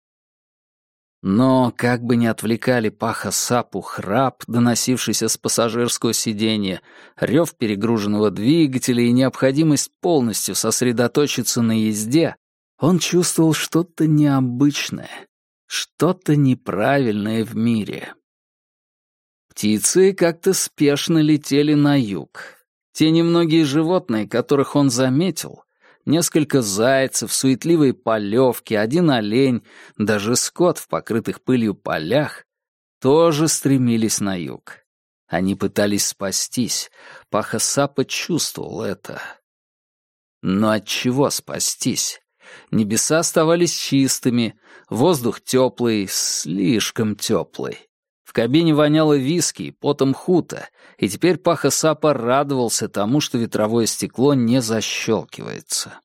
Но, как бы ни отвлекали Паха Сапу храп, доносившийся с пассажирского сиденья, рев перегруженного двигателя и необходимость полностью сосредоточиться на езде, он чувствовал что-то необычное, что-то неправильное в мире. Птицы как-то спешно летели на юг. Те немногие животные, которых он заметил, несколько зайцев, суетливые полевки, один олень, даже скот в покрытых пылью полях, тоже стремились на юг. Они пытались спастись. Паха Сапа чувствовал это. Но от чего спастись? Небеса оставались чистыми, воздух теплый, слишком теплый. В кабине воняло виски и потом Хута, и теперь Паха Сапа радовался тому, что ветровое стекло не защелкивается.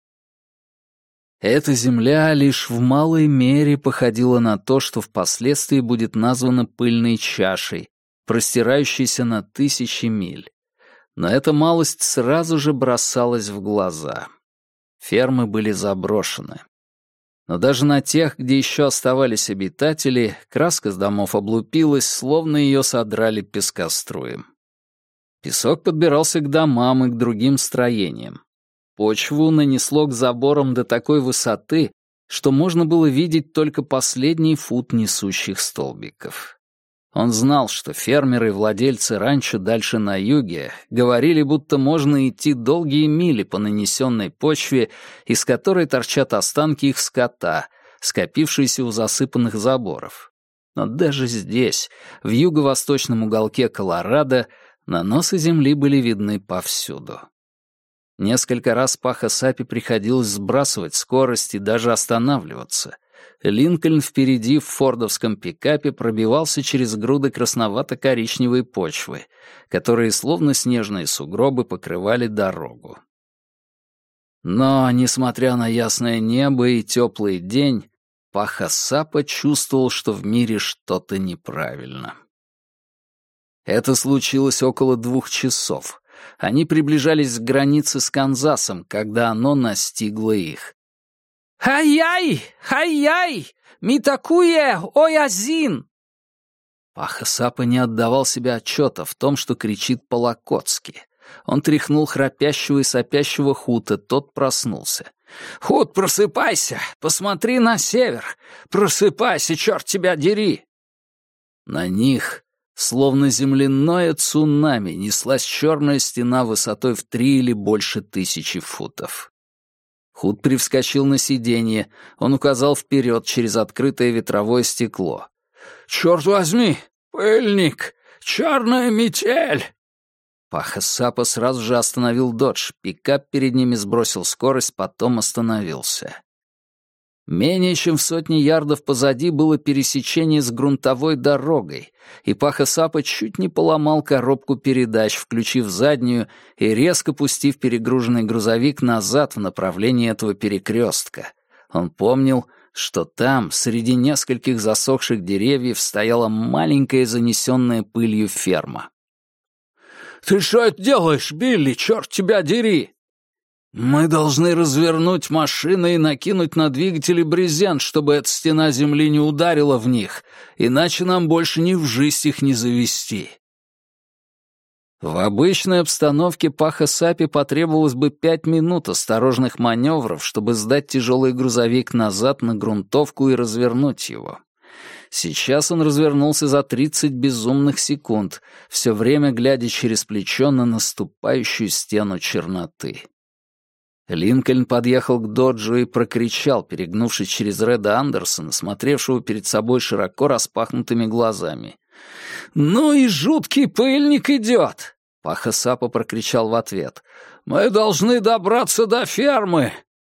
Эта земля лишь в малой мере походила на то, что впоследствии будет названо пыльной чашей, простирающейся на 1000 миль. Но эта малость сразу же бросалась в глаза. Фермы были заброшены. Но даже на тех, где еще оставались обитатели, краска с домов облупилась, словно ее содрали пескоструем. Песок подбирался к домам и к другим строениям. Почву нанесло к заборам до такой высоты, что можно было видеть только последний фут несущих столбиков. Он знал, что фермеры и владельцы ранчо дальше на юге говорили, будто можно идти долгие мили по нанесенной почве, из которой торчат останки их скота, скопившиеся у засыпанных заборов. Но даже здесь, в юго-восточном уголке Колорадо, наносы земли были видны повсюду. Несколько раз Паха Сапе приходилось сбрасывать скорость и даже останавливаться. Линкольн впереди в фордовском пикапе пробивался через груды красновато-коричневой почвы, которые словно снежные сугробы покрывали дорогу. Но, несмотря на ясное небо и теплый день, Паха Сапа чувствовал, что в мире что-то неправильно. Это случилось около 2 часов. Они приближались к границе с Канзасом, когда оно настигло их. «Хай-яй! Хай-яй! Митакуе! Ой-азин!» Паха Сапа не отдавал себе отчета в том, что кричит по-лакотски. Он тряхнул храпящего и сопящего Хута, тот проснулся. «Хут, просыпайся! Посмотри на север! Просыпайся, черт тебя дери!» На них, словно земляное цунами, неслась черная стена высотой в 3 или больше 1000 футов. Хут привскочил на сиденье, он указал вперед через открытое ветровое стекло. «Черт возьми! Пыльник! Черная метель!» Паха-Сапа сразу же остановил додж, пикап перед ними сбросил скорость, потом остановился. Менее чем в 100 ярдов позади было пересечение с грунтовой дорогой, и Паха-Сапа чуть не поломал коробку передач, включив заднюю и резко пустив перегруженный грузовик назад в направлении этого перекрестка. Он помнил, что там, среди нескольких засохших деревьев, стояла маленькая занесенная пылью ферма. «Ты что это делаешь, Билли? Черт тебя дери!» «Мы должны развернуть машины и накинуть на двигатели брезент, чтобы эта стена земли не ударила в них, иначе нам больше ни в жизнь их не завести». В обычной обстановке Паха-Сапе потребовалось бы 5 минут осторожных маневров, чтобы сдать тяжелый грузовик назад на грунтовку и развернуть его. Сейчас он развернулся за 30 безумных секунд, все время глядя через плечо на наступающую стену черноты. Линкольн подъехал к доджу и прокричал, перегнувшись через Реда Андерсона, смотревшего перед собой широко распахнутыми глазами. «Ну и жуткий пыльник идет!» Паха-Сапа прокричал в ответ. «Мы должны добраться до фермы!»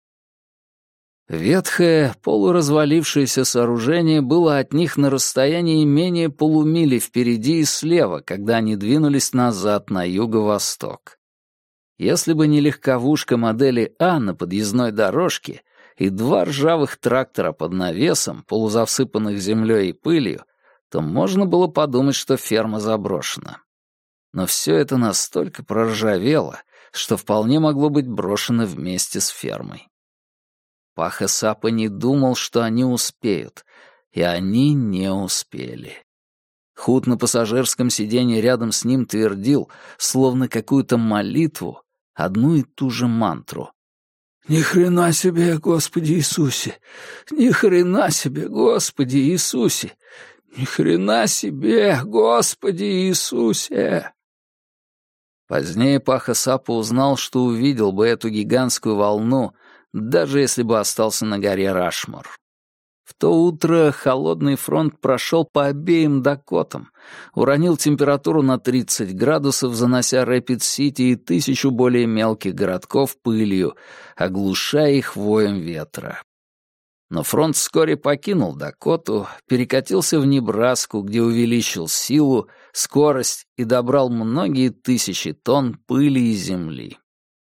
Ветхое, полуразвалившееся сооружение было от них на расстоянии менее полумили впереди и слева, когда они двинулись назад на юго-восток. Если бы не легковушка модели А на подъездной дорожке и 2 ржавых трактора под навесом, полузасыпанных землей и пылью, то можно было подумать, что ферма заброшена. Но все это настолько проржавело, что вполне могло быть брошено вместе с фермой. Паха-Сапа не думал, что они успеют, и они не успели. Хут на пассажирском сиденье рядом с ним твердил, словно какую-то молитву, одну и ту же мантру. «Ни хрена себе, Господи Иисусе! Ни хрена себе, Господи Иисусе! Ни хрена себе, Господи Иисусе!» Позднее Паха-Сапа узнал, что увидел бы эту гигантскую волну, даже если бы остался на горе Рашмор. В то утро холодный фронт прошел по обеим Дакотам, уронил температуру на 30 градусов, занося Рэпид-Сити и 1000 более мелких городков пылью, оглушая их воем ветра. Но фронт вскоре покинул Дакоту, перекатился в Небраску, где увеличил силу, скорость и добрал многие 1000 тонн пыли и земли.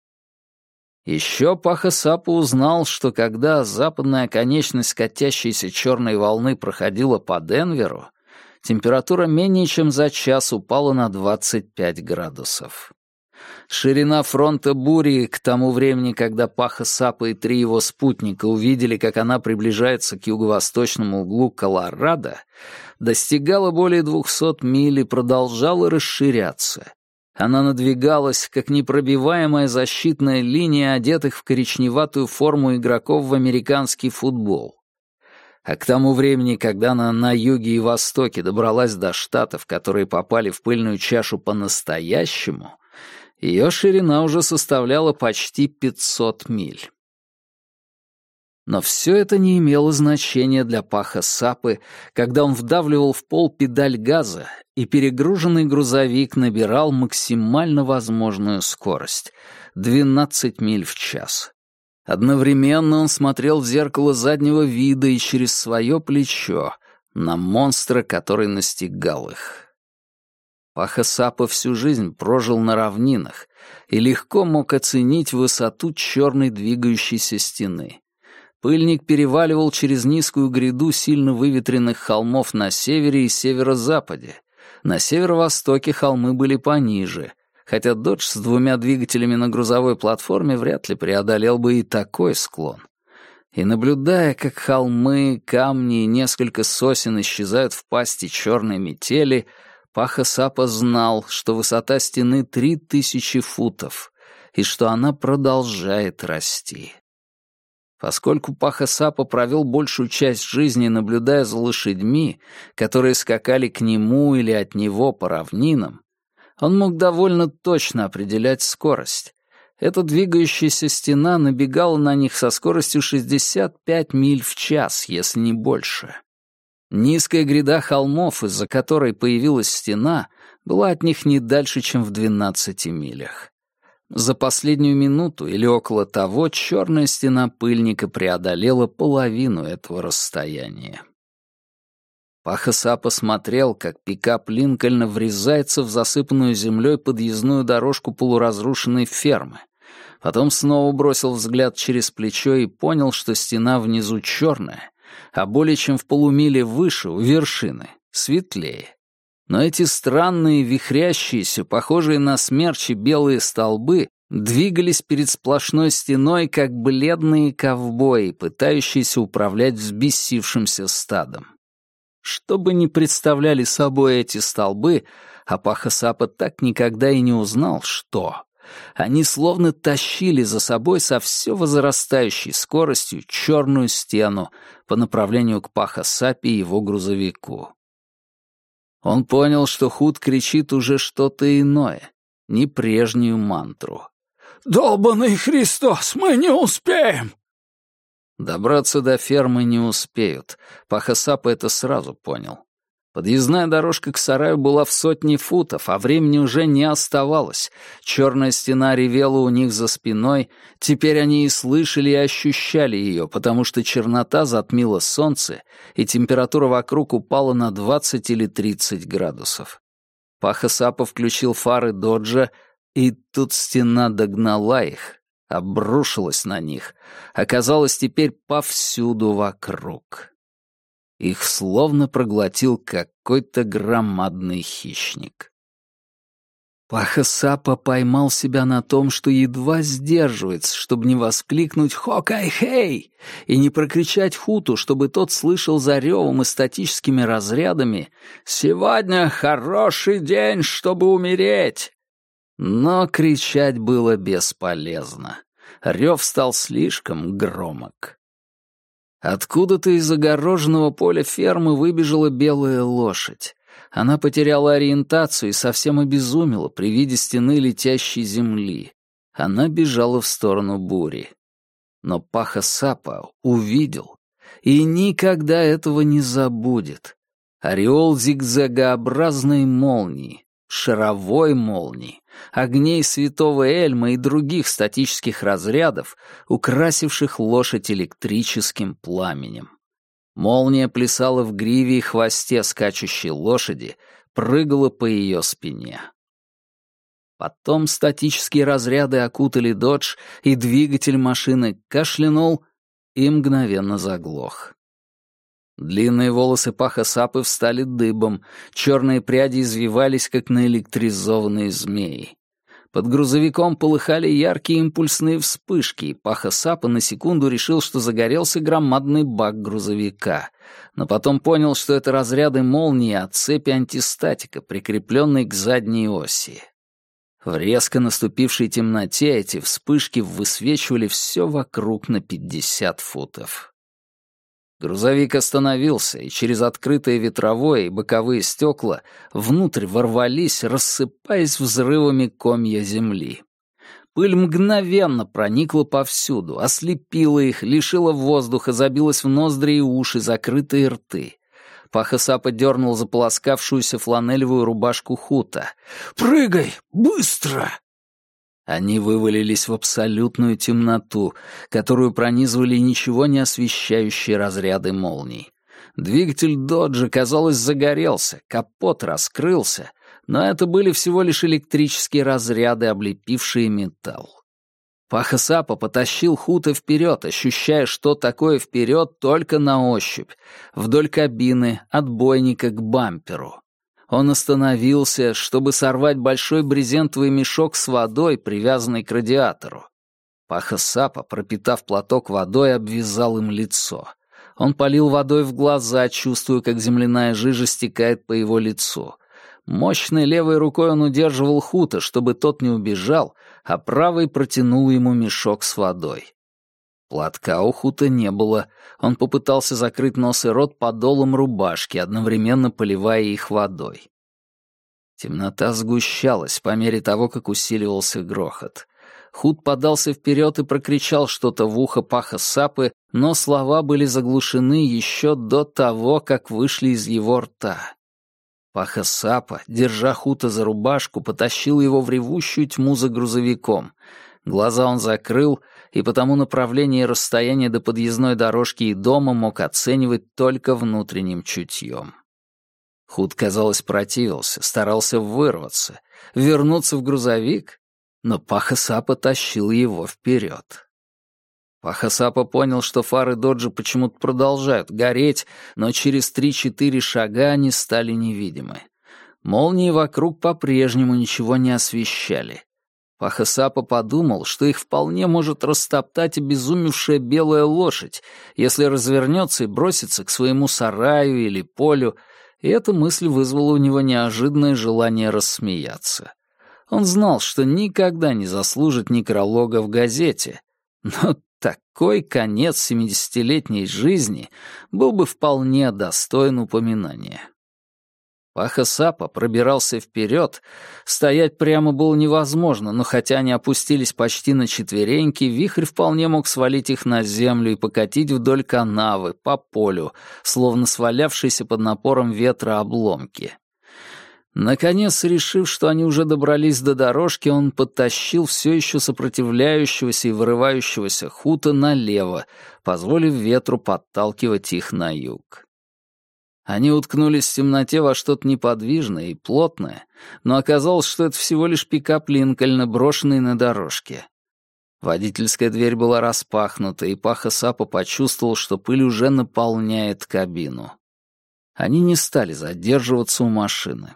Еще Паха-Сапа узнал, что когда западная оконечность катящейся черной волны проходила по Денверу, температура менее чем за час упала на 25 градусов. Ширина фронта бури к тому времени, когда Паха-Сапа и 3 его спутника увидели, как она приближается к юго-восточному углу Колорадо, достигала более 200 миль и продолжала расширяться. Она надвигалась, как непробиваемая защитная линия одетых в коричневатую форму игроков в американский футбол. А к тому времени, когда она на юге и востоке добралась до штатов, которые попали в пыльную чашу по-настоящему, ее ширина уже составляла почти 500 миль. Но все это не имело значения для Паха-Сапы, когда он вдавливал в пол педаль газа, и перегруженный грузовик набирал максимально возможную скорость — 12 миль в час. Одновременно он смотрел в зеркало заднего вида и через свое плечо на монстра, который настигал их. Паха-Сапа всю жизнь прожил на равнинах и легко мог оценить высоту черной двигающейся стены. Пыльник переваливал через низкую гряду сильно выветренных холмов на севере и северо-западе. На северо-востоке холмы были пониже, хотя «Додж» с 2 двигателями на грузовой платформе вряд ли преодолел бы и такой склон. И наблюдая, как холмы, камни и несколько сосен исчезают в пасти черной метели, Паха-Сапа знал, что высота стены 3000 футов, и что она продолжает расти. Поскольку Паха-Сапа провел большую часть жизни, наблюдая за лошадьми, которые скакали к нему или от него по равнинам, он мог довольно точно определять скорость. Эта двигающаяся стена набегала на них со скоростью 65 миль в час, если не больше. Низкая гряда холмов, из-за которой появилась стена, была от них не дальше, чем в 12 милях. За последнюю минуту или около того черная стена пыльника преодолела половину этого расстояния. Паха-Сапа смотрел, как пикап Линкольна врезается в засыпанную землей подъездную дорожку полуразрушенной фермы. Потом снова бросил взгляд через плечо и понял, что стена внизу черная, а более чем в полумиле выше, у вершины, светлее. Но эти странные, вихрящиеся, похожие на смерчи белые столбы двигались перед сплошной стеной, как бледные ковбои, пытающиеся управлять взбесившимся стадом. Что бы ни представляли собой эти столбы, а Паха-Сапа так никогда и не узнал, что. Они словно тащили за собой со все возрастающей скоростью черную стену по направлению к Паха-Сапе и его грузовику. Он понял, что Худ кричит уже что-то иное, не прежнюю мантру. «Долбаный Христос, мы не успеем!» Добраться до фермы не успеют. Паха-Сапа это сразу понял. Подъездная дорожка к сараю была в 100 футов, а времени уже не оставалось. Черная стена ревела у них за спиной, теперь они и слышали, и ощущали ее, потому что чернота затмила солнце, и температура вокруг упала на 20 или 30 градусов. Паха-Сапа включил фары доджа, и тут стена догнала их, обрушилась на них, оказалась теперь повсюду вокруг. Их словно проглотил какой-то громадный хищник. Паха-Сапа поймал себя на том, что едва сдерживается, чтобы не воскликнуть «Хокай-хей!» и не прокричать Хуту, чтобы тот слышал за ревом и статическими разрядами «Сегодня хороший день, чтобы умереть!» Но кричать было бесполезно. Рев стал слишком громок. Откуда-то из огороженного поля фермы выбежала белая лошадь. Она потеряла ориентацию и совсем обезумела при виде стены летящей земли. Она бежала в сторону бури. Но Паха-Сапа увидел и никогда этого не забудет. Ореол зигзагообразной молнии, шаровой молнии, огней святого Эльма и других статических разрядов, украсивших лошадь электрическим пламенем. Молния плясала в гриве и хвосте скачущей лошади, прыгала по ее спине. Потом статические разряды окутали додж, и двигатель машины кашлянул и мгновенно заглох. Длинные волосы Паха-Сапы встали дыбом, черные пряди извивались, как наэлектризованные змеи. Под грузовиком полыхали яркие импульсные вспышки, и Паха-Сапа на секунду решил, что загорелся громадный бак грузовика, но потом понял, что это разряды молнии от цепи антистатика, прикрепленной к задней оси. В резко наступившей темноте эти вспышки высвечивали все вокруг на 50 футов. Грузовик остановился, и через открытое ветровое и боковые стекла внутрь ворвались, рассыпаясь взрывами комья земли. Пыль мгновенно проникла повсюду, ослепила их, лишила воздуха, забилась в ноздри и уши, закрытые рты. Паха-Сапа дернул заполоскавшуюся фланелевую рубашку Хута. «Прыгай! Быстро!» Они вывалились в абсолютную темноту, которую пронизывали ничего не освещающие разряды молний. Двигатель доджа, казалось, загорелся, капот раскрылся, но это были всего лишь электрические разряды, облепившие металл. Паха-Сапа потащил Хута вперед, ощущая, что такое вперед только на ощупь, вдоль кабины, от бойника к бамперу. Он остановился, чтобы сорвать большой брезентовый мешок с водой, привязанный к радиатору. Паха-Сапа, пропитав платок водой, обвязал им лицо. Он полил водой в глаза, чувствуя, как земляная жижа стекает по его лицу. Мощной левой рукой он удерживал Хута, чтобы тот не убежал, а правой протянул ему мешок с водой. Платка у Хута не было. Он попытался закрыть нос и рот подолом рубашки, одновременно поливая их водой. Темнота сгущалась по мере того, как усиливался грохот. Хут подался вперед и прокричал что-то в ухо Паха Сапы, но слова были заглушены еще до того, как вышли из его рта. Паха Сапа, держа Хута за рубашку, потащил его в ревущую тьму за грузовиком. Глаза он закрыл, и потому направление и расстояние до подъездной дорожки и дома мог оценивать только внутренним чутьем. Хут, казалось, противился, старался вырваться, вернуться в грузовик, но Паха Сапа тащил его вперед. Паха Сапа понял, что фары доджа почему-то продолжают гореть, но через 3-4 шага они стали невидимы. Молнии вокруг по-прежнему ничего не освещали. Паха Сапа подумал, что их вполне может растоптать обезумевшая белая лошадь, если развернется и бросится к своему сараю или полю, и эта мысль вызвала у него неожиданное желание рассмеяться. Он знал, что никогда не заслужит некролога в газете, но такой конец 70-летней жизни был бы вполне достоин упоминания. Паха Сапа пробирался вперед, стоять прямо было невозможно, но хотя они опустились почти на четвереньки, вихрь вполне мог свалить их на землю и покатить вдоль канавы, по полю, словно свалявшиеся под напором ветра обломки. Наконец, решив, что они уже добрались до дорожки, он подтащил все еще сопротивляющегося и вырывающегося Хута налево, позволив ветру подталкивать их на юг. Они уткнулись в темноте во что-то неподвижное и плотное, но оказалось, что это всего лишь пикап Линкольна, брошенный на дорожке. Водительская дверь была распахнута, и Паха Сапа почувствовал, что пыль уже наполняет кабину. Они не стали задерживаться у машины.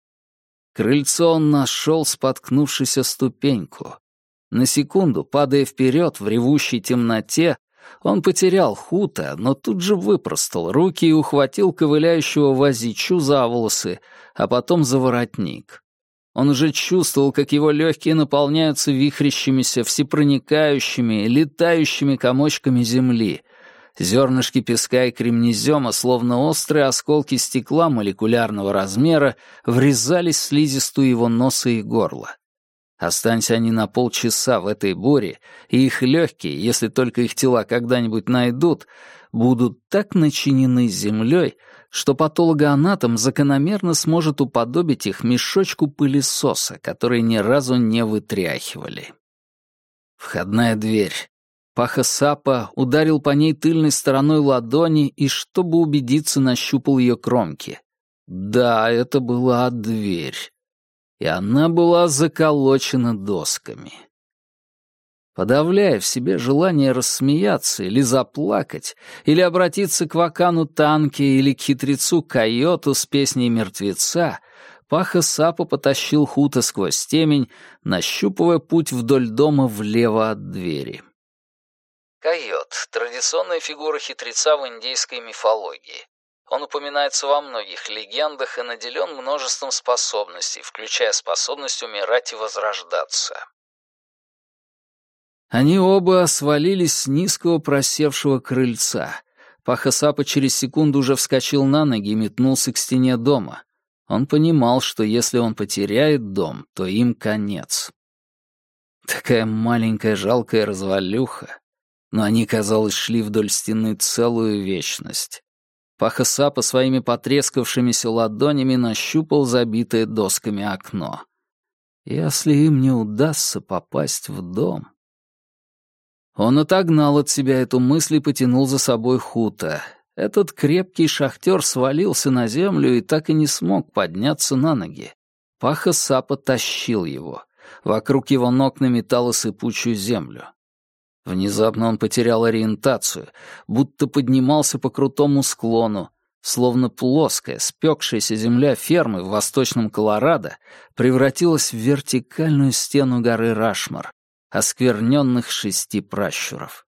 Крыльцо он нашел, споткнувшись о ступеньку. На секунду, падая вперед в ревущей темноте, он потерял Хута, но тут же выпростал руки и ухватил ковыляющего Вазичу за волосы, а потом за воротник. Он уже чувствовал, как его легкие наполняются вихрящимися, всепроникающими, летающими комочками земли. Зернышки песка и кремнезема, словно острые осколки стекла молекулярного размера, врезались в слизистую его носа и горла. Останься они на полчаса в этой буре, и их легкие, если только их тела когда-нибудь найдут, будут так начинены землей, что патологоанатом закономерно сможет уподобить их мешочку пылесоса, который ни разу не вытряхивали. Входная дверь. Паха Сапа ударил по ней тыльной стороной ладони и, чтобы убедиться, нащупал ее кромки. Да, это была дверь. И она была заколочена досками. Подавляя в себе желание рассмеяться или заплакать, или обратиться к Вакану Танке или к хитрецу Койоту с песней мертвеца, Паха Сапа потащил Хута сквозь темень, нащупывая путь вдоль дома влево от двери. Койот — традиционная фигура хитреца в индейской мифологии. Он упоминается во многих легендах и наделен множеством способностей, включая способность умирать и возрождаться. Они оба свалились с низкого просевшего крыльца. Паха Сапа через секунду уже вскочил на ноги и метнулся к стене дома. Он понимал, что если он потеряет дом, то им конец. Такая маленькая жалкая развалюха. Но они, казалось, шли вдоль стены целую вечность. Паха Сапа своими потрескавшимися ладонями нащупал забитое досками окно. Если им не удастся попасть в дом... Он отогнал от себя эту мысль и потянул за собой Хута. Этот крепкий шахтер свалился на землю и так и не смог подняться на ноги. Паха Сапа тащил его. Вокруг его ног наметало сыпучую землю. Внезапно он потерял ориентацию, будто поднимался по крутому склону, словно плоская, спекшаяся земля фермы в восточном Колорадо превратилась в вертикальную стену горы Рашмор, оскверненных 6 пращуров.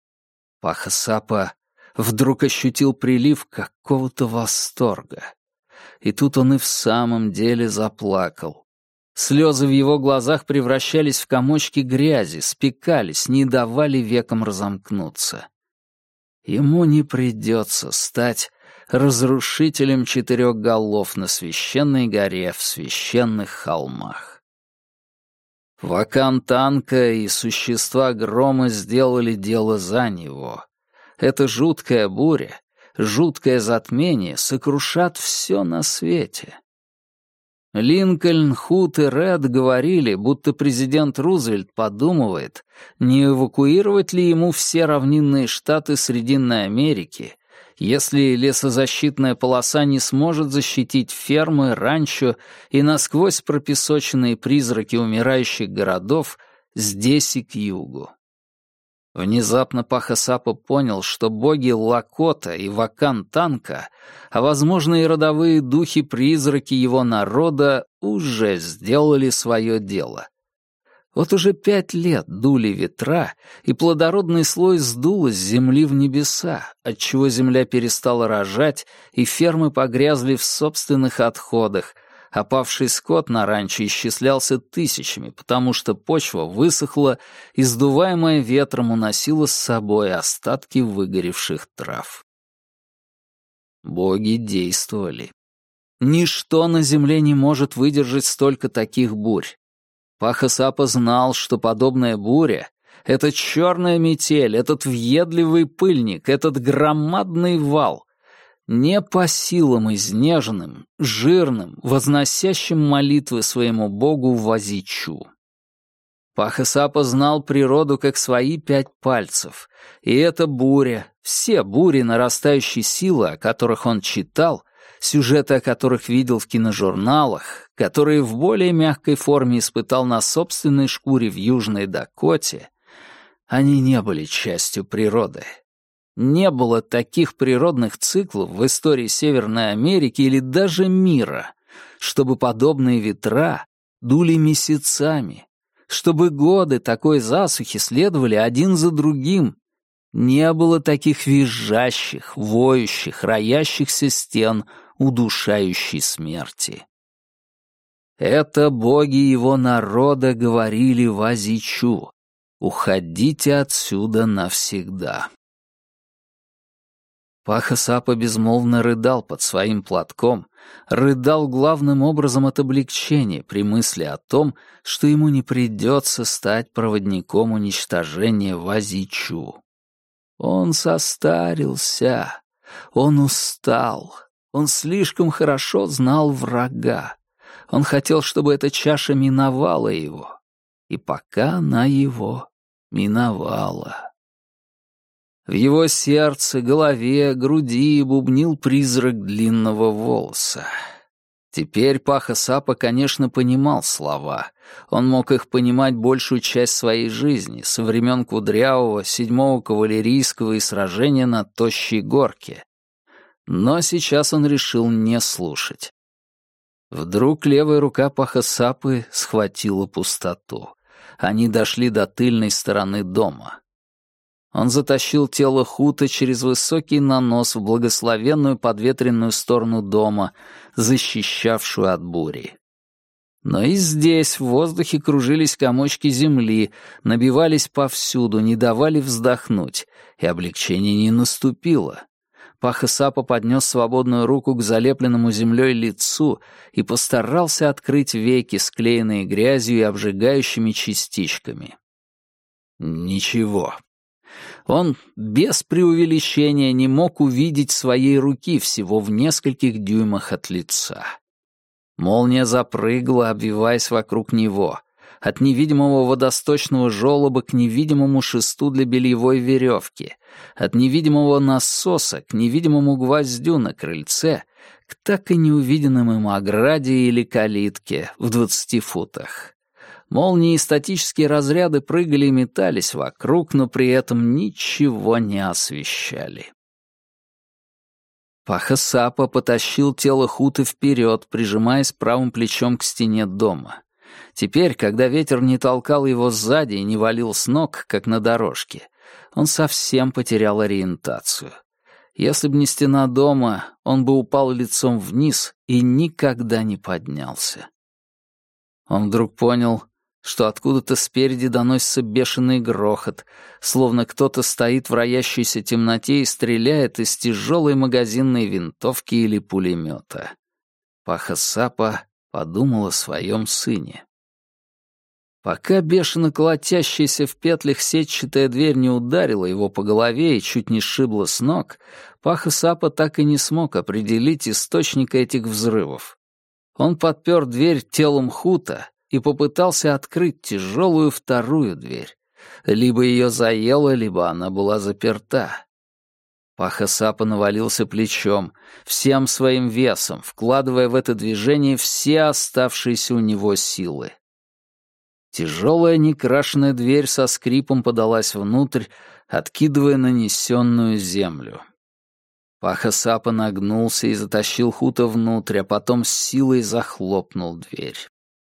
Паха Сапа вдруг ощутил прилив какого-то восторга. и тут он и в самом деле заплакал. Слезы в его глазах превращались в комочки грязи, спекались, не давали векам разомкнуться. Ему не придется стать разрушителем 4 голов на священной горе в священных холмах. Вакан Танка и существа грома сделали дело за него. Эта жуткая буря, жуткое затмение сокрушат все на свете. Линкольн, Худ и Ред говорили, будто президент Рузвельт подумывает, не эвакуировать ли ему все равнинные штаты Срединной Америки, если лесозащитная полоса не сможет защитить фермы, ранчо и насквозь пропесоченные призраки умирающих городов здесь и к югу. Внезапно Паха-Сапа понял, что боги Лакота и Вакан Танка, а, возможно, и родовые духи-призраки его народа уже сделали свое дело. Вот уже 5 лет дули ветра, и плодородный слой сдуло с земли в небеса, отчего земля перестала рожать, и фермы погрязли в собственных отходах, а павший скот на ранчо исчислялся тысячами, потому что почва высохла и, сдуваемая ветром, уносила с собой остатки выгоревших трав. Боги действовали. Ничто на земле не может выдержать столько таких бурь. Паха-Сапа знал, что подобная буря — это черная метель, этот въедливый пыльник, этот громадный вал — не по силам изнеженным, жирным, возносящим молитвы своему богу Вазичу. Паха-Сапа знал природу как свои 5 пальцев, и эта буря, все бури нарастающей силы, о которых он читал, сюжеты о которых видел в киножурналах, которые в более мягкой форме испытал на собственной шкуре в Южной Дакоте, они не были частью природы. Не было таких природных циклов в истории Северной Америки или даже мира, чтобы подобные ветра дули месяцами, чтобы годы такой засухи следовали один за другим. Не было таких визжащих, воющих, роящихся стен, удушающей смерти. Это боги его народа говорили Вазичу: «Уходите отсюда навсегда». Паха-Сапа безмолвно рыдал под своим платком, рыдал главным образом от облегчения при мысли о том, что ему не придется стать проводником уничтожения Вазичу. Он состарился, он устал, он слишком хорошо знал врага. Он хотел, чтобы эта чаша миновала его, и пока она его миновала. В его сердце, голове, груди бубнил призрак длинного волоса. Теперь Паха-Сапа, конечно, понимал слова. Он мог их понимать большую часть своей жизни, со времен Кудрявого, 7-го кавалерийского и сражения на Тощей горке. Но сейчас он решил не слушать. Вдруг левая рука Паха-Сапы схватила пустоту. Они дошли до тыльной стороны дома. Он затащил тело Хута через высокий нанос в благословенную подветренную сторону дома, защищавшую от бури. Но и здесь в воздухе кружились комочки земли, набивались повсюду, не давали вздохнуть, и облегчение не наступило. Паха-Сапа поднес свободную руку к залепленному землей лицу и постарался открыть веки, склеенные грязью и обжигающими частичками. Ничего. Он без преувеличения не мог увидеть своей руки всего в нескольких дюймах от лица. Молния запрыгала, обвиваясь вокруг него, от невидимого водосточного желоба к невидимому шесту для бельевой веревки, от невидимого насоса к невидимому гвоздю на крыльце, к так и неувиденным им ограде или калитке в 20 футах. Молнии и статические разряды прыгали и метались вокруг, но при этом ничего не освещали. Паха-Сапа потащил тело Хута вперед, прижимаясь правым плечом к стене дома. Теперь, когда ветер не толкал его сзади и не валил с ног, как на дорожке, он совсем потерял ориентацию. Если б не стена дома, он бы упал лицом вниз и никогда не поднялся. Он вдруг понял, что откуда-то спереди доносится бешеный грохот, словно кто-то стоит в роящейся темноте и стреляет из тяжелой магазинной винтовки или пулемета. Паха Сапа подумал о своем сыне. Пока бешено колотящаяся в петлях сетчатая дверь не ударила его по голове и чуть не сшибла с ног, Паха Сапа так и не смог определить источника этих взрывов. Он подпер дверь телом Хута и попытался открыть тяжелую вторую дверь. Либо ее заело, либо она была заперта. Паха Сапа навалился плечом, всем своим весом, вкладывая в это движение все оставшиеся у него силы. Тяжелая некрашенная дверь со скрипом подалась внутрь, откидывая нанесенную землю. Паха Сапа нагнулся и затащил Хута внутрь, а потом с силой захлопнул дверь.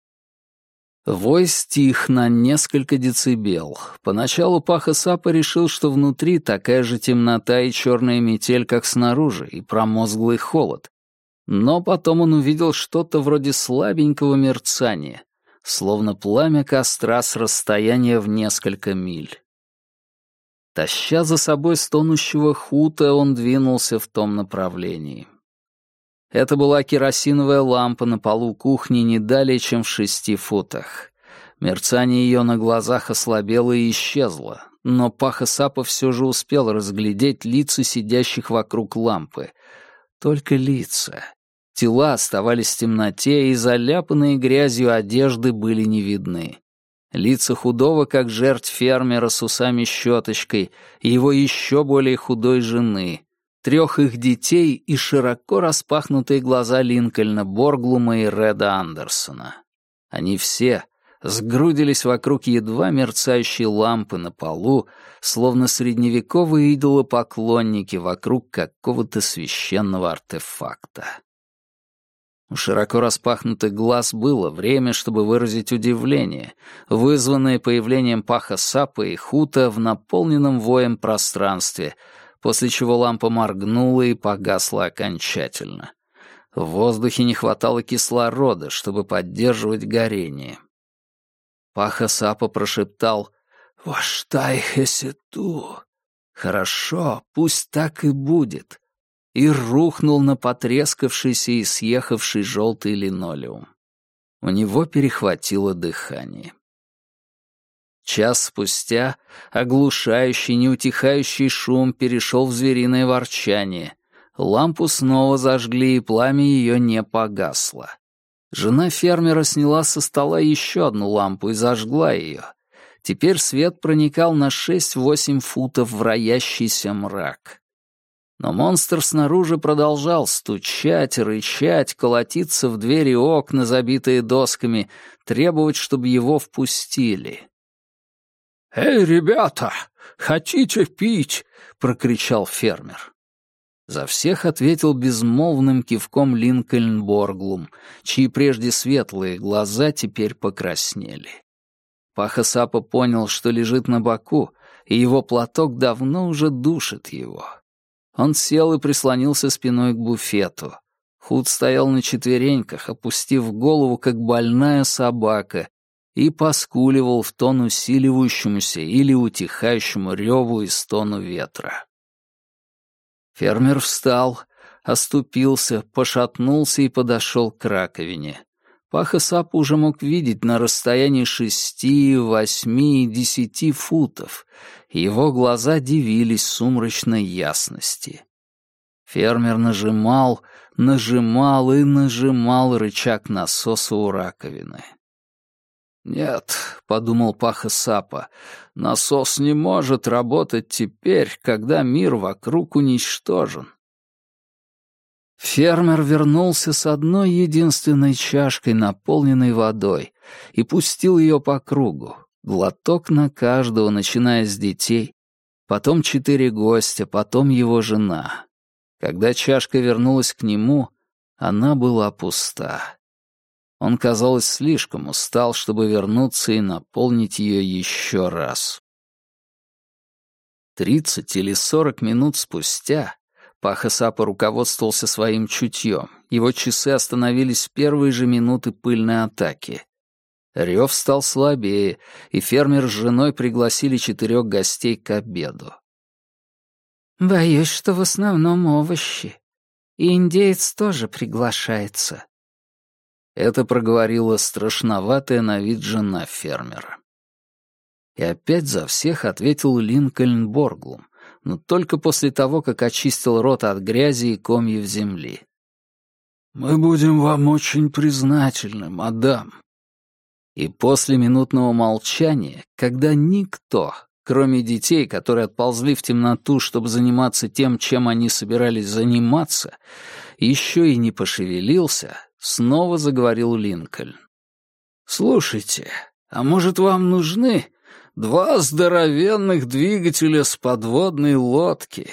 Вой стих на несколько децибел. Поначалу Паха Сапа решил, что внутри такая же темнота и черная метель, как снаружи, и промозглый холод. Но потом он увидел что-то вроде слабенького мерцания, словно пламя костра с расстояния в несколько миль. Таща за собой стонущего Хута, он двинулся в том направлении. Это была керосиновая лампа на полу кухни не далее, чем в 6 футах. Мерцание ее на глазах ослабело и исчезло, но Паха Сапа все же успел разглядеть лица сидящих вокруг лампы. Только лица. Тела оставались в темноте, и заляпанные грязью одежды были не видны. Лица худого, как жерть фермера с усами-щеточкой, и его еще более худой жены, 3 их детей и широко распахнутые глаза Линкольна Борглума и Реда Андерсона. Они все сгрудились вокруг едва мерцающей лампы на полу, словно средневековые идолопоклонники вокруг какого-то священного артефакта. У широко распахнутых глаз было время, чтобы выразить удивление, вызванное появлением Паха Сапа и Хута в наполненном воем пространстве, после чего лампа моргнула и погасла окончательно. В воздухе не хватало кислорода, чтобы поддерживать горение. Паха Сапа прошептал «Ваштай хесету». «Хорошо, пусть так и будет», и рухнул на потрескавшийся и съехавший желтый линолеум. У него перехватило дыхание. Час спустя оглушающий, неутихающий шум перешел в звериное ворчание. Лампу снова зажгли, и пламя ее не погасло. Жена фермера сняла со стола еще одну лампу и зажгла ее. Теперь свет проникал на 6-8 футов в роящийся мрак. Но монстр снаружи продолжал стучать, рычать, колотиться в двери и окна, забитые досками, требовать, чтобы его впустили. «Эй, ребята, хотите пить?» — прокричал фермер. За всех ответил безмолвным кивком Линкольн Борглум, чьи прежде светлые глаза теперь покраснели. Паха Сапа понял, что лежит на боку, и его платок давно уже душит его. Он сел и прислонился спиной к буфету. Худ стоял на четвереньках, опустив голову, как больная собака, и поскуливал в тон усиливающемуся или утихающему реву и стону ветра. Фермер встал, оступился, пошатнулся и подошел к раковине. Паха Сапа уже мог видеть на расстоянии 6, 8 и 10 футов. Его глаза дивились сумрачной ясности. Фермер нажимал и нажимал рычаг насоса у раковины. «Нет», — подумал Паха Сапа, — «насос не может работать теперь, когда мир вокруг уничтожен». Фермер вернулся с одной единственной чашкой, наполненной водой, и пустил ее по кругу, глоток на каждого, начиная с детей, потом 4 гостя, потом его жена. Когда чашка вернулась к нему, она была пуста. Он, казалось, слишком устал, чтобы вернуться и наполнить ее еще раз. 30 или 40 минут спустя Паха-Сапа руководствовался своим чутьем. Его часы остановились в первые же минуты пыльной атаки. Рев стал слабее, и фермер с женой пригласили 4 гостей к обеду. «Боюсь, что в основном овощи. И индеец тоже приглашается». Это проговорила страшноватая на вид жена фермера. И опять за всех ответил Линкольн Борглум, но только после того, как очистил рот от грязи и комьев земли. «Мы будем вам очень признательны, мадам». И после минутного молчания, когда никто, кроме детей, которые отползли в темноту, чтобы заниматься тем, чем они собирались заниматься, еще и не пошевелился, снова заговорил Линкольн. «Слушайте, а может, вам нужны 2 здоровенных двигателя с подводной лодки?»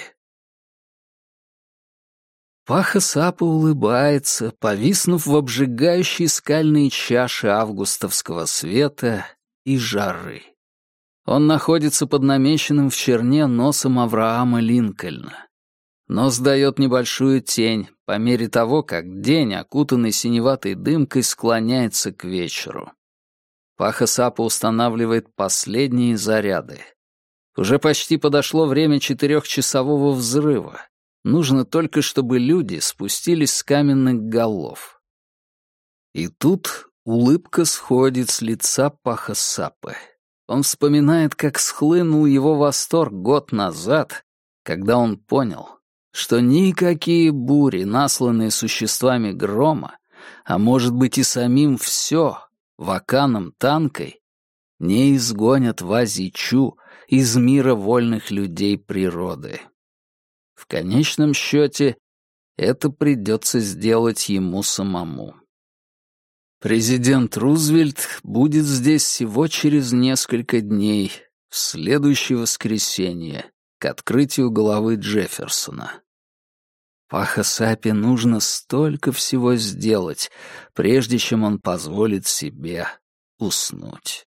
Паха-Сапа улыбается, повиснув в обжигающей скальные чаши августовского света и жары. Он находится под намеченным в черне носом Авраама Линкольна. Нос дает небольшую тень по мере того, как день, окутанный синеватой дымкой, склоняется к вечеру. Паха-Сапа устанавливает последние заряды. Уже почти подошло время 4-часового взрыва. Нужно только, чтобы люди спустились с каменных голов. И тут улыбка сходит с лица Паха-Сапы. Он вспоминает, как схлынул его восторг год назад, когда он понял, что никакие бури, насланные существами грома, а может быть и самим все, Ваканом Танкой, не изгонят Вазичу из мира вольных людей природы. В конечном счете, это придется сделать ему самому. Президент Рузвельт будет здесь всего через несколько дней, в следующее воскресенье, к открытию головы Джефферсона. Паха-Сапе нужно столько всего сделать, прежде чем он позволит себе уснуть.